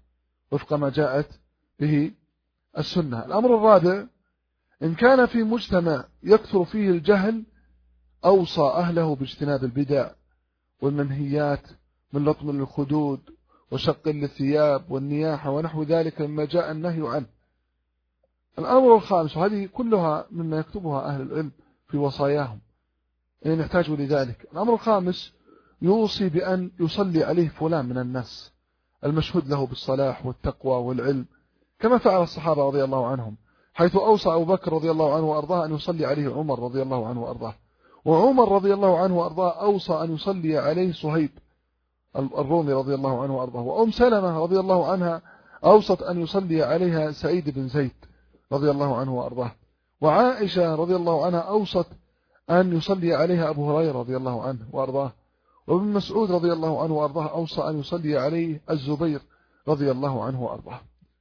السنة. الأمر الرابع: إن كان في مجتمع يكثر فيه الجهل أوصى أهله باجتناب البدع والمنهيات من لطم الخدود وشق الثياب والنياحة ونحو ذلك مما جاء النهي عنه. الأمر الخامس، وهذه كلها مما يكتبها أهل العلم في وصاياهم إن يحتاجوا لذلك. الأمر الخامس: يوصي بأن يصلي عليه فلان من الناس المشهود له بالصلاح والتقوى والعلم، كما فعل الصحابة رضي الله عنهم، حيث أوصى أبو بكر رضي الله عنه وأرضاه أن يصلي عليه عمر رضي الله عنه وأرضاه، وعمر رضي الله عنه وأرضاه أوصى أن يصلي عليه صهيب الرومي رضي الله عنه وأرضاه، وأم سلمة رضي الله عنها أوصت أن يصلي عليها سعيد بن زيد رضي الله عنه وأرضاه، وعائشة رضي الله عنها أوصت أن يصلي عليها أبو هريرة رضي الله عنه وأرضاه، وابن مسعود رضي الله عنه وأرضاه أوصى أن يصلي عليه الزبير رضي الله عنه وأرضاه.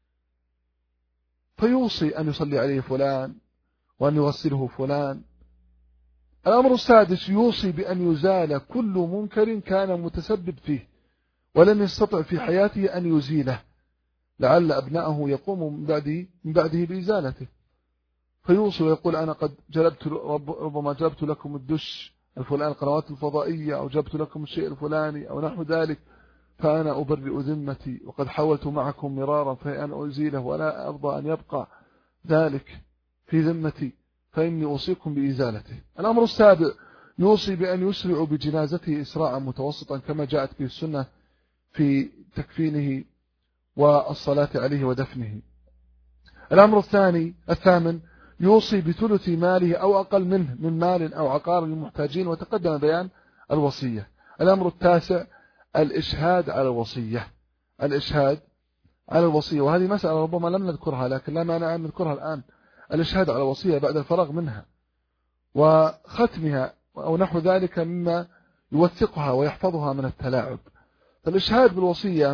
فيوصي أن يصلي عليه فلان وأن يغسله فلان. الأمر السادس: يوصي بأن يزال كل منكر كان متسبب فيه ولم يستطع في حياته أن يزيله، لعل أبنائه يقوم من بعده بإزالته. فيوصي ويقول: أنا قد ربما جلبت لكم الدش الفلاني، القنوات الفضائية، أو جلبت لكم الشيء الفلاني أو نحو ذلك، فأنا أبرئ ذمتي، وقد حاولت معكم مرارا فأنا أزيله ولا أرضى أن يبقى ذلك في ذمتي، فإني أوصيكم بإزالته. الأمر السابع: يوصي بأن يسرع بجنازته إسراعا متوسطا كما جاءت به السنة في تكفينه والصلاة عليه ودفنه. الأمر الثامن: يوصي بثلث ماله أو أقل منه من مال أو عقار للمحتاجين، وتقدم بيان الوصية. الأمر التاسع: الإشهاد على الوصية، وهذه مسألة ربما لم نذكرها لكن لا مانع أن نذكرها الآن. الإشهاد على الوصية بعد الفراغ منها وختمها أو نحو ذلك مما يوثقها ويحفظها من التلاعب. فالإشهاد بالوصية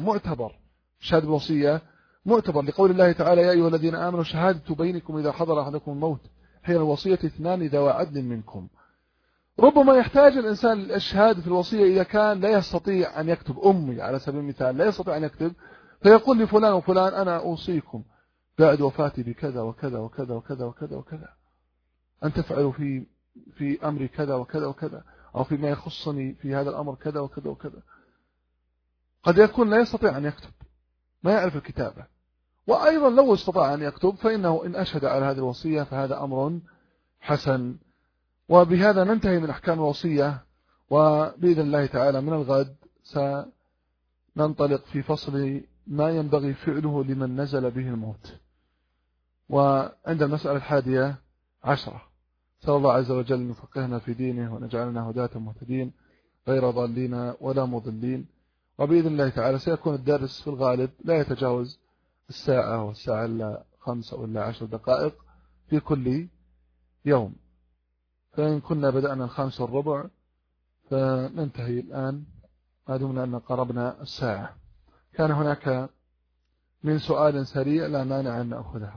معتبر لقول الله تعالى: يا أيها الذين آمنوا شهادة بينكم إذا حضر أحدكم الموت حين الوصية 2 ذوي عدل منكم. ربما يحتاج الإنسان للإشهاد في الوصية إذا كان لا يستطيع أن يكتب، أمي على سبيل المثال لا يستطيع أن يكتب، فيقول لفلان وفلان: أنا أوصيكم بعد وفاتي بكذا وكذا وكذا وكذا وكذا وكذا أن تفعلوا في أمري كذا وكذا وكذا، أو فيما يخصني في هذا الأمر كذا وكذا وكذا. قد يكون لا يستطيع أن يكتب، ما يعرف الكتابة، وأيضا لو استطاع أن يكتب فإنه إن أشهد على هذه الوصية فهذا أمر حسن. وبهذا ننتهي من أحكام الوصية، وبإذن الله تعالى من الغد سننطلق في فصل ما ينبغي فعله لمن نزل به الموت. وعند المسألة 11 سأل الله عز وجل أن يفقهنا في دينه ونجعلنا هداة مهتدين غير ضالين ولا مضلين. وبإذن الله تعالى سيكون الدرس في الغالب لا يتجاوز الساعة والساعة إلا 5 أو إلا 10 دقائق في كل يوم. فإن كنا بدأنا 5:15 فننتهي الآن ما دمنا أن قربنا الساعة. كان هناك من سؤال سريع لا مانع أن نأخذه.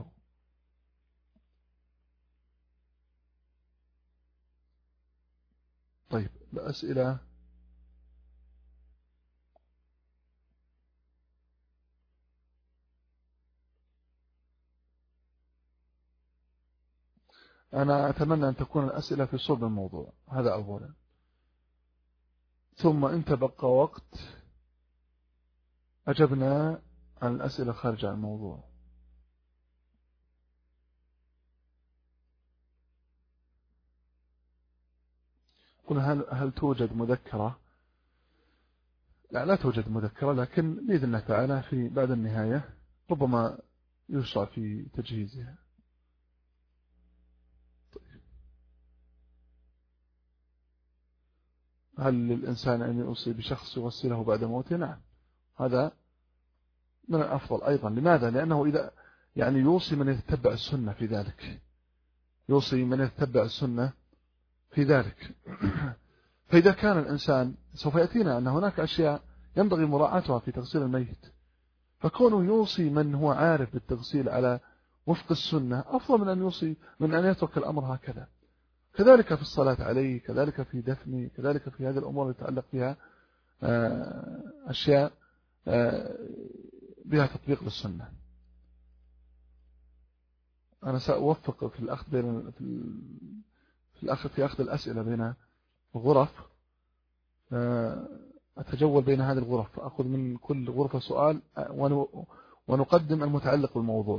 طيب، الأسئلة. أنا أتمنى أن تكون الأسئلة في صلب الموضوع، هذا أولا، ثم إن تبقى وقت أجبنا عن الأسئلة خارج عن الموضوع. قلنا هل توجد مذكرة؟ لا توجد مذكرة، لكن بإذن الله تعالى في بعد النهاية ربما يشرع في تجهيزها. هل للإنسان أن يوصي بشخص يوصله بعد موته؟ نعم، هذا من الأفضل أيضا. لماذا؟ لأنه إذا يوصي من يتبع السنة في ذلك، في ذلك. فإذا كان الإنسان سوف يأتينا أن هناك أشياء ينبغي مراعاتها في تغسيل الميت، فكونه يوصي من هو عارف بالتغسيل على وفق السنة أفضل من أن يترك الأمر هكذا. كذلك في الصلاة عليه، كذلك في دفنه، كذلك في هذه الأمور التي يتعلق بها أشياء بها تطبيق للسنة. أنا سأوفق في الأخذ بين في أخذ الأسئلة بين الغرف، أتجول بين هذه الغرف، أخذ من كل غرفة سؤال ونقدم المتعلق بالموضوع.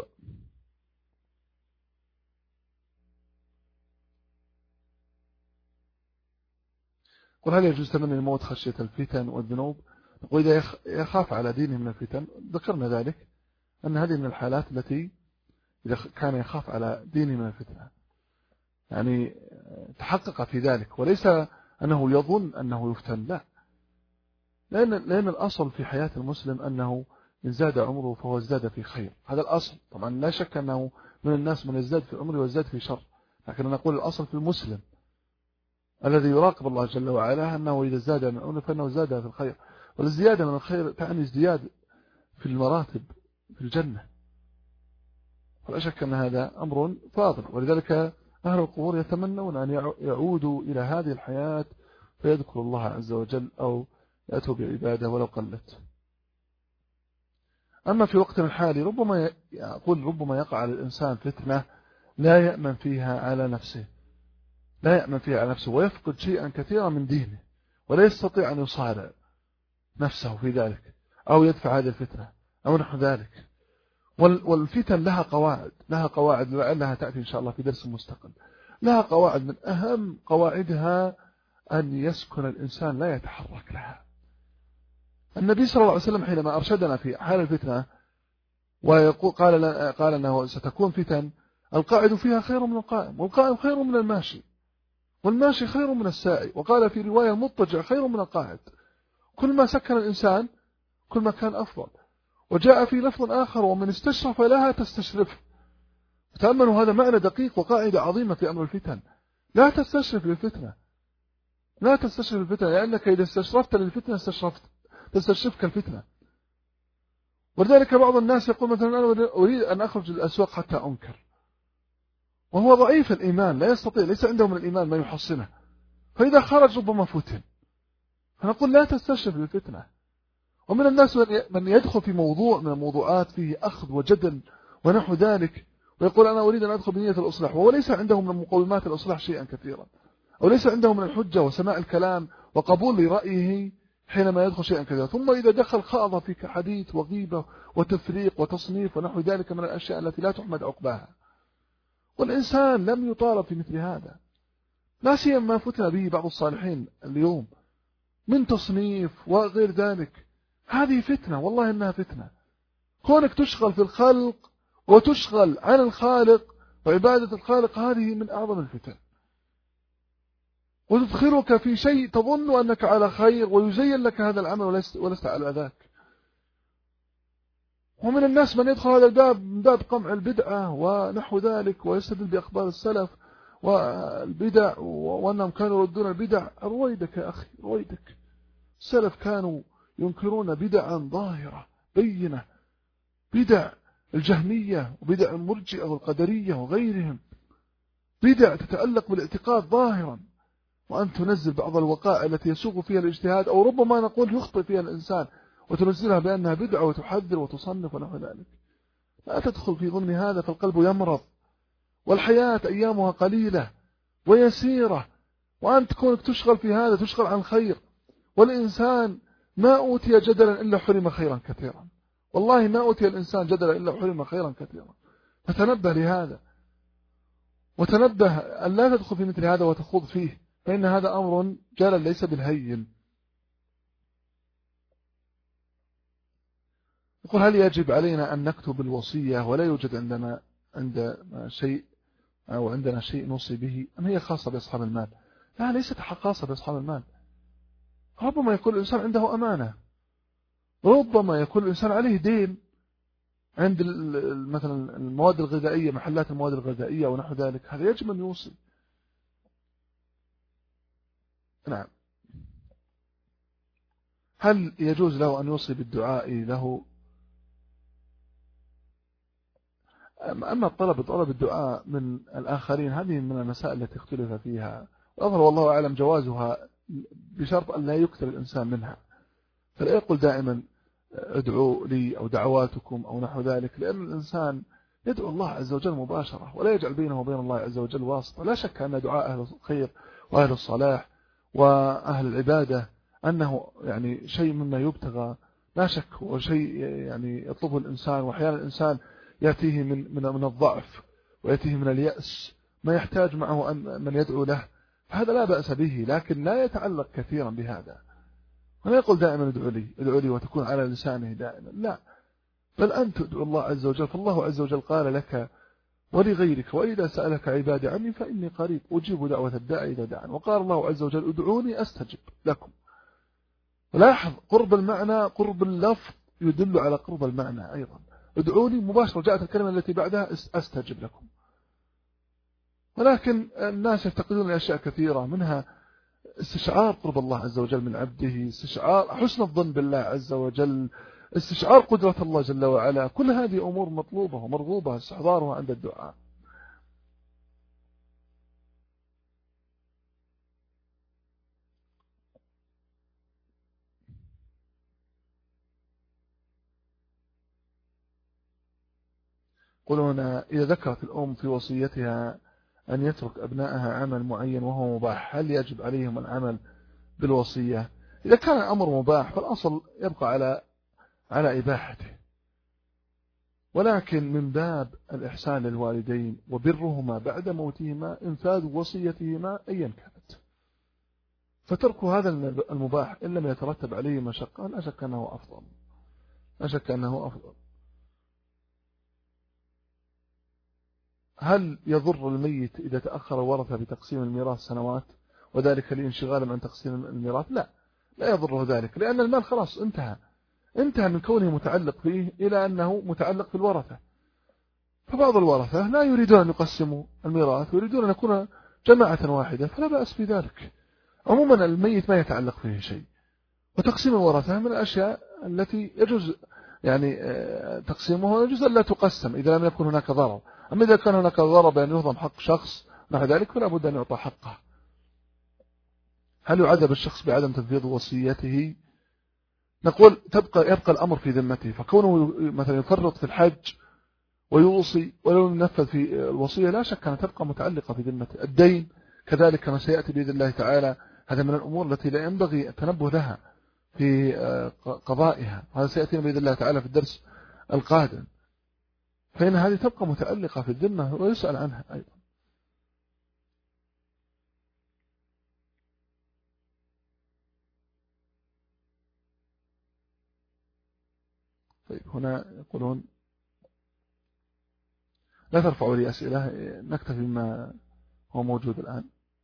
قل هل يجوز تمني الموت خشية الفتن والذنوب؟ وإذا يخاف على دينه من الفتن، ذكرنا ذلك أن هذه من الحالات التي إذا كان يخاف على دينه من الفتنة يعني تحقق في ذلك، وليس أنه يظن أنه يفتن، لا، لأن الأصل في حياة المسلم أنه إن زاد عمره فهو ازداد في خير، هذا الأصل. طبعا لا شك أنه من الناس من يزداد في عمره ويزداد في شر، لكن نقول الأصل في المسلم الذي يراقب الله جل وعلا أنه إذا زاد من عمره فإنه زاد في الخير، والزيادة من الخير تعني ازدياد في المراتب في الجنة، ولا شك أن هذا أمر فاضل. ولذلك أهل القبور يتمنون أن يعودوا إلى هذه الحياة فيذكروا الله عز وجل أو يأتوا بعبادة ولو قلت. أما في وقتنا الحالي ربما يقع على الإنسان فتنة لا يأمن فيها على نفسه، ويفقد شيئا كثيرا من دينه ولا يستطيع أن يصارع نفسه في ذلك أو يدفع هذه الفتنة أو نحو ذلك. والفتن لها قواعد لعلها تأتي إن شاء الله في درس مستقل. لها قواعد، من أهم قواعدها أن يسكن الإنسان لا يتحرك لها. النبي صلى الله عليه وسلم حينما أرشدنا في حال الفتنة ويقول قال أنه ستكون فتن، القاعد فيها خير من القائم، والقائم خير من الماشي، والماشي خير من الساعي، وقال في رواية المضطجع خير من القاعد. كل ما سكن الإنسان كل ما كان أفضل. وجاء في لفظ آخر ومن استشرف لها تستشرف. تأملوا هذا معنى دقيق وقاعدة عظيمة في أمر الفتن. لا تستشرف للفتنة، لأنك إذا استشرفت للفتنة تستشرفك الفتنة. ولذلك بعض الناس يقول مثلا أنا أريد أن أخرج للأسواق حتى أنكر، وهو ضعيف الإيمان لا يستطيع، ليس عنده من الإيمان ما يحصنه، فإذا خرج ربما فتن. فنقول لا تستشرف للفتنة. ومن الناس من يدخل في موضوع من الموضوعات فيه أخذ وجدل ونحو ذلك ويقول أنا أريد أن أدخل بنية الإصلاح، وهو ليس عنده من مقومات الإصلاح شيئا كثيرا، أو ليس عنده من الحجة وسماع الكلام وقبول لرأيه حينما يدخل شيئا كثيرا. ثم إذا دخل خاض في حديث وغيبة وتفريق وتصنيف ونحو ذلك من الأشياء التي لا تحمد عقباها. والإنسان لم يطالب في مثل هذا، لا سيما ما فتن به بعض الصالحين اليوم من تصنيف وغير ذلك. هذه فتنة، والله إنها فتنة. كونك تشغل في الخلق وتشغل عن الخالق وعبادة الخالق، هذه من أعظم الفتن، وتدخلك في شيء تظن أنك على خير ويزين لك هذا العمل ولست على ذاك. ومن الناس من يدخل هذا الباب من باب قمع البدعة ونحو ذلك ويستدل بأخبار السلف والبدع وأنهم كانوا يردون البدع. رويدك يا أخي، رويدك. السلف كانوا ينكرون بدعا ظاهرة بينة، بدع الجهمية وبدع المرجئة والقدرية وغيرهم، بدع تتعلق بالاعتقاد ظاهرا، وأن تنزل بعض الوقائع التي يسوق فيها الاجتهاد أو ربما نقول يخطئ فيها الإنسان وتنزلها بأنها بدعة وتحذر وتصنف ونحو ذلك. لا تدخل في ضمن هذا فالقلب يمرض، والحياة أيامها قليلة ويسيرة، وأنت كونك تشغل في هذا تشغل عن خير. والإنسان ما أوتي جدلا إلا حرم خيرا كثيرا، والله ما أوتي الإنسان جدلا إلا حرم خيرا كثيرا. فتنبه لهذا، وتنبه أن لا تدخل في مثل هذا وتخوض فيه، فإن هذا أمر جلل ليس بالهين. يقول هل يجب علينا أن نكتب الوصية ولا يوجد عندنا شيء نوصي به، أم هي خاصة بأصحاب المال؟ لا، ليست خاصة بأصحاب المال. ربما يكون الإنسان عنده أمانة، ربما يكون الإنسان عليه دين عند مثلا المواد الغذائية، محلات المواد الغذائية ونحو ذلك، هذا يجب أن يوصي. نعم. هل يجوز له أن يوصي بالدعاء له؟ أما طلب الدعاء من الآخرين هذه من المسائل التي اختلف فيها، وأظهر والله أعلم جوازها بشرط أن لا يكثر الإنسان منها، فلا يقول دائما ادعوا لي أو دعواتكم أو نحو ذلك، لأن الإنسان يدعو الله عز وجل مباشرة ولا يجعل بينه وبين الله عز وجل واسطة. لا شك أن دعاء أهل الخير وأهل الصلاح وأهل العبادة أنه يعني شيء مما يبتغى، لا شك هو شيء يعني يطلبه الإنسان، وأحيانا الإنسان يأتيه من الضعف ويأتيه من اليأس ما يحتاج معه أن من يدعو له، فهذا لا بأس به، لكن لا يتعلق كثيرا بهذا، ولا يقول دائما ادعوا لي وتكون على لسانه دائما، لا، بل أنت تدعو الله عز وجل، فالله عز وجل قال لك ولغيرك وإذا سألك عبادي عني فإني قريب أجيب دعوة الداعي إذا دعان، وقال الله عز وجل ادعوني أستجب لكم. لاحظ قرب المعنى، قرب اللفظ يدل على قرب المعنى أيضا، ادعوني مباشرة جاءت الكلمة التي بعدها أستجب لكم. ولكن الناس يفتقدون لأشياء كثيرة، منها استشعار قرب الله عز وجل من عبده، استشعار حسن الظن بالله عز وجل، استشعار قدرة الله جل وعلا، كل هذه أمور مطلوبة ومرغوبة استحضارها عند الدعاء. قلون إذا ذكرت الأم في وصيتها أن يترك أبنائها عمل معين وهو مباح، هل يجب عليهم العمل بالوصية؟ إذا كان الأمر مباح فالأصل يبقى على إباحته، ولكن من باب الإحسان للوالدين وبرهما بعد موتهما إنفاذ وصيتهما أيا كانت، فترك هذا المباح إن لم يترتب عليه مشقة لا شك أنه أفضل، لا شك أنه أفضل. هل يضر الميت إذا تأخر ورثة بتقسيم الميراث سنوات وذلك لانشغالهم عن تقسيم الميراث؟ لا يضره ذلك، لأن المال خلاص انتهى من كونه متعلق فيه إلى أنه متعلق في الورثة، فبعض الورثة لا يريدون أن يقسموا الميراث ويريدون أن يكون جماعة واحدة، فلا بأس في ذلك. عموما الميت ما يتعلق فيه شيء، وتقسيم الورثة من الأشياء التي يجوز يعني تقسيمها، يجوز أن لا تقسم إذا لم يكن هناك ضرر. أما إذا كان هناك ضرر بأن يهضم حق شخص مع ذلك فلا بد أن يعطى حقه. هل يعذب الشخص بعدم تنفيذ وصيته؟ نقول يبقى الأمر في ذمته، فكونه مثلا يفرط في الحج ويوصي ولو ينفذ في الوصية لا شك أن تبقى متعلقة في ذمته. الدين كذلك كما سيأتي بإذن الله تعالى، هذا من الأمور التي لا ينبغي التنبه لها في قضائها، هذا سيأتينا بإذن الله تعالى في الدرس القادم، فإن هذه تبقى متعلقة في الذمة ويسأل عنها أيضا. طيب هنا يقولون لا ترفعوا لي أسئلة، نكتفي بما هو موجود الآن.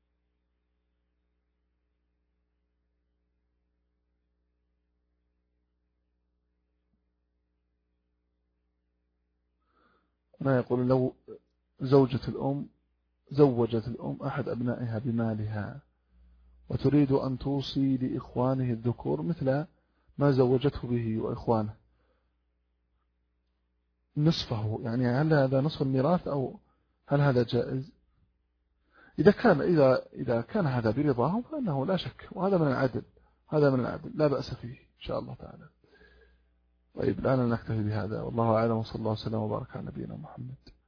هنا يقول لو زوجت الأم أحد أبنائها بمالها وتريد أن توصي لإخوانه الذكور مثل ما زوجته به وإخوانه نصفه، يعني هل هذا نصف الميراث أو هل هذا جائز؟ إذا كان هذا برضاهم فإنه لا شك، وهذا من العدل، لا بأس فيه إن شاء الله تعالى. طيب الآن نكتفي بهذا، والله أعلم، وصلى الله وسلم وبارك على نبينا محمد.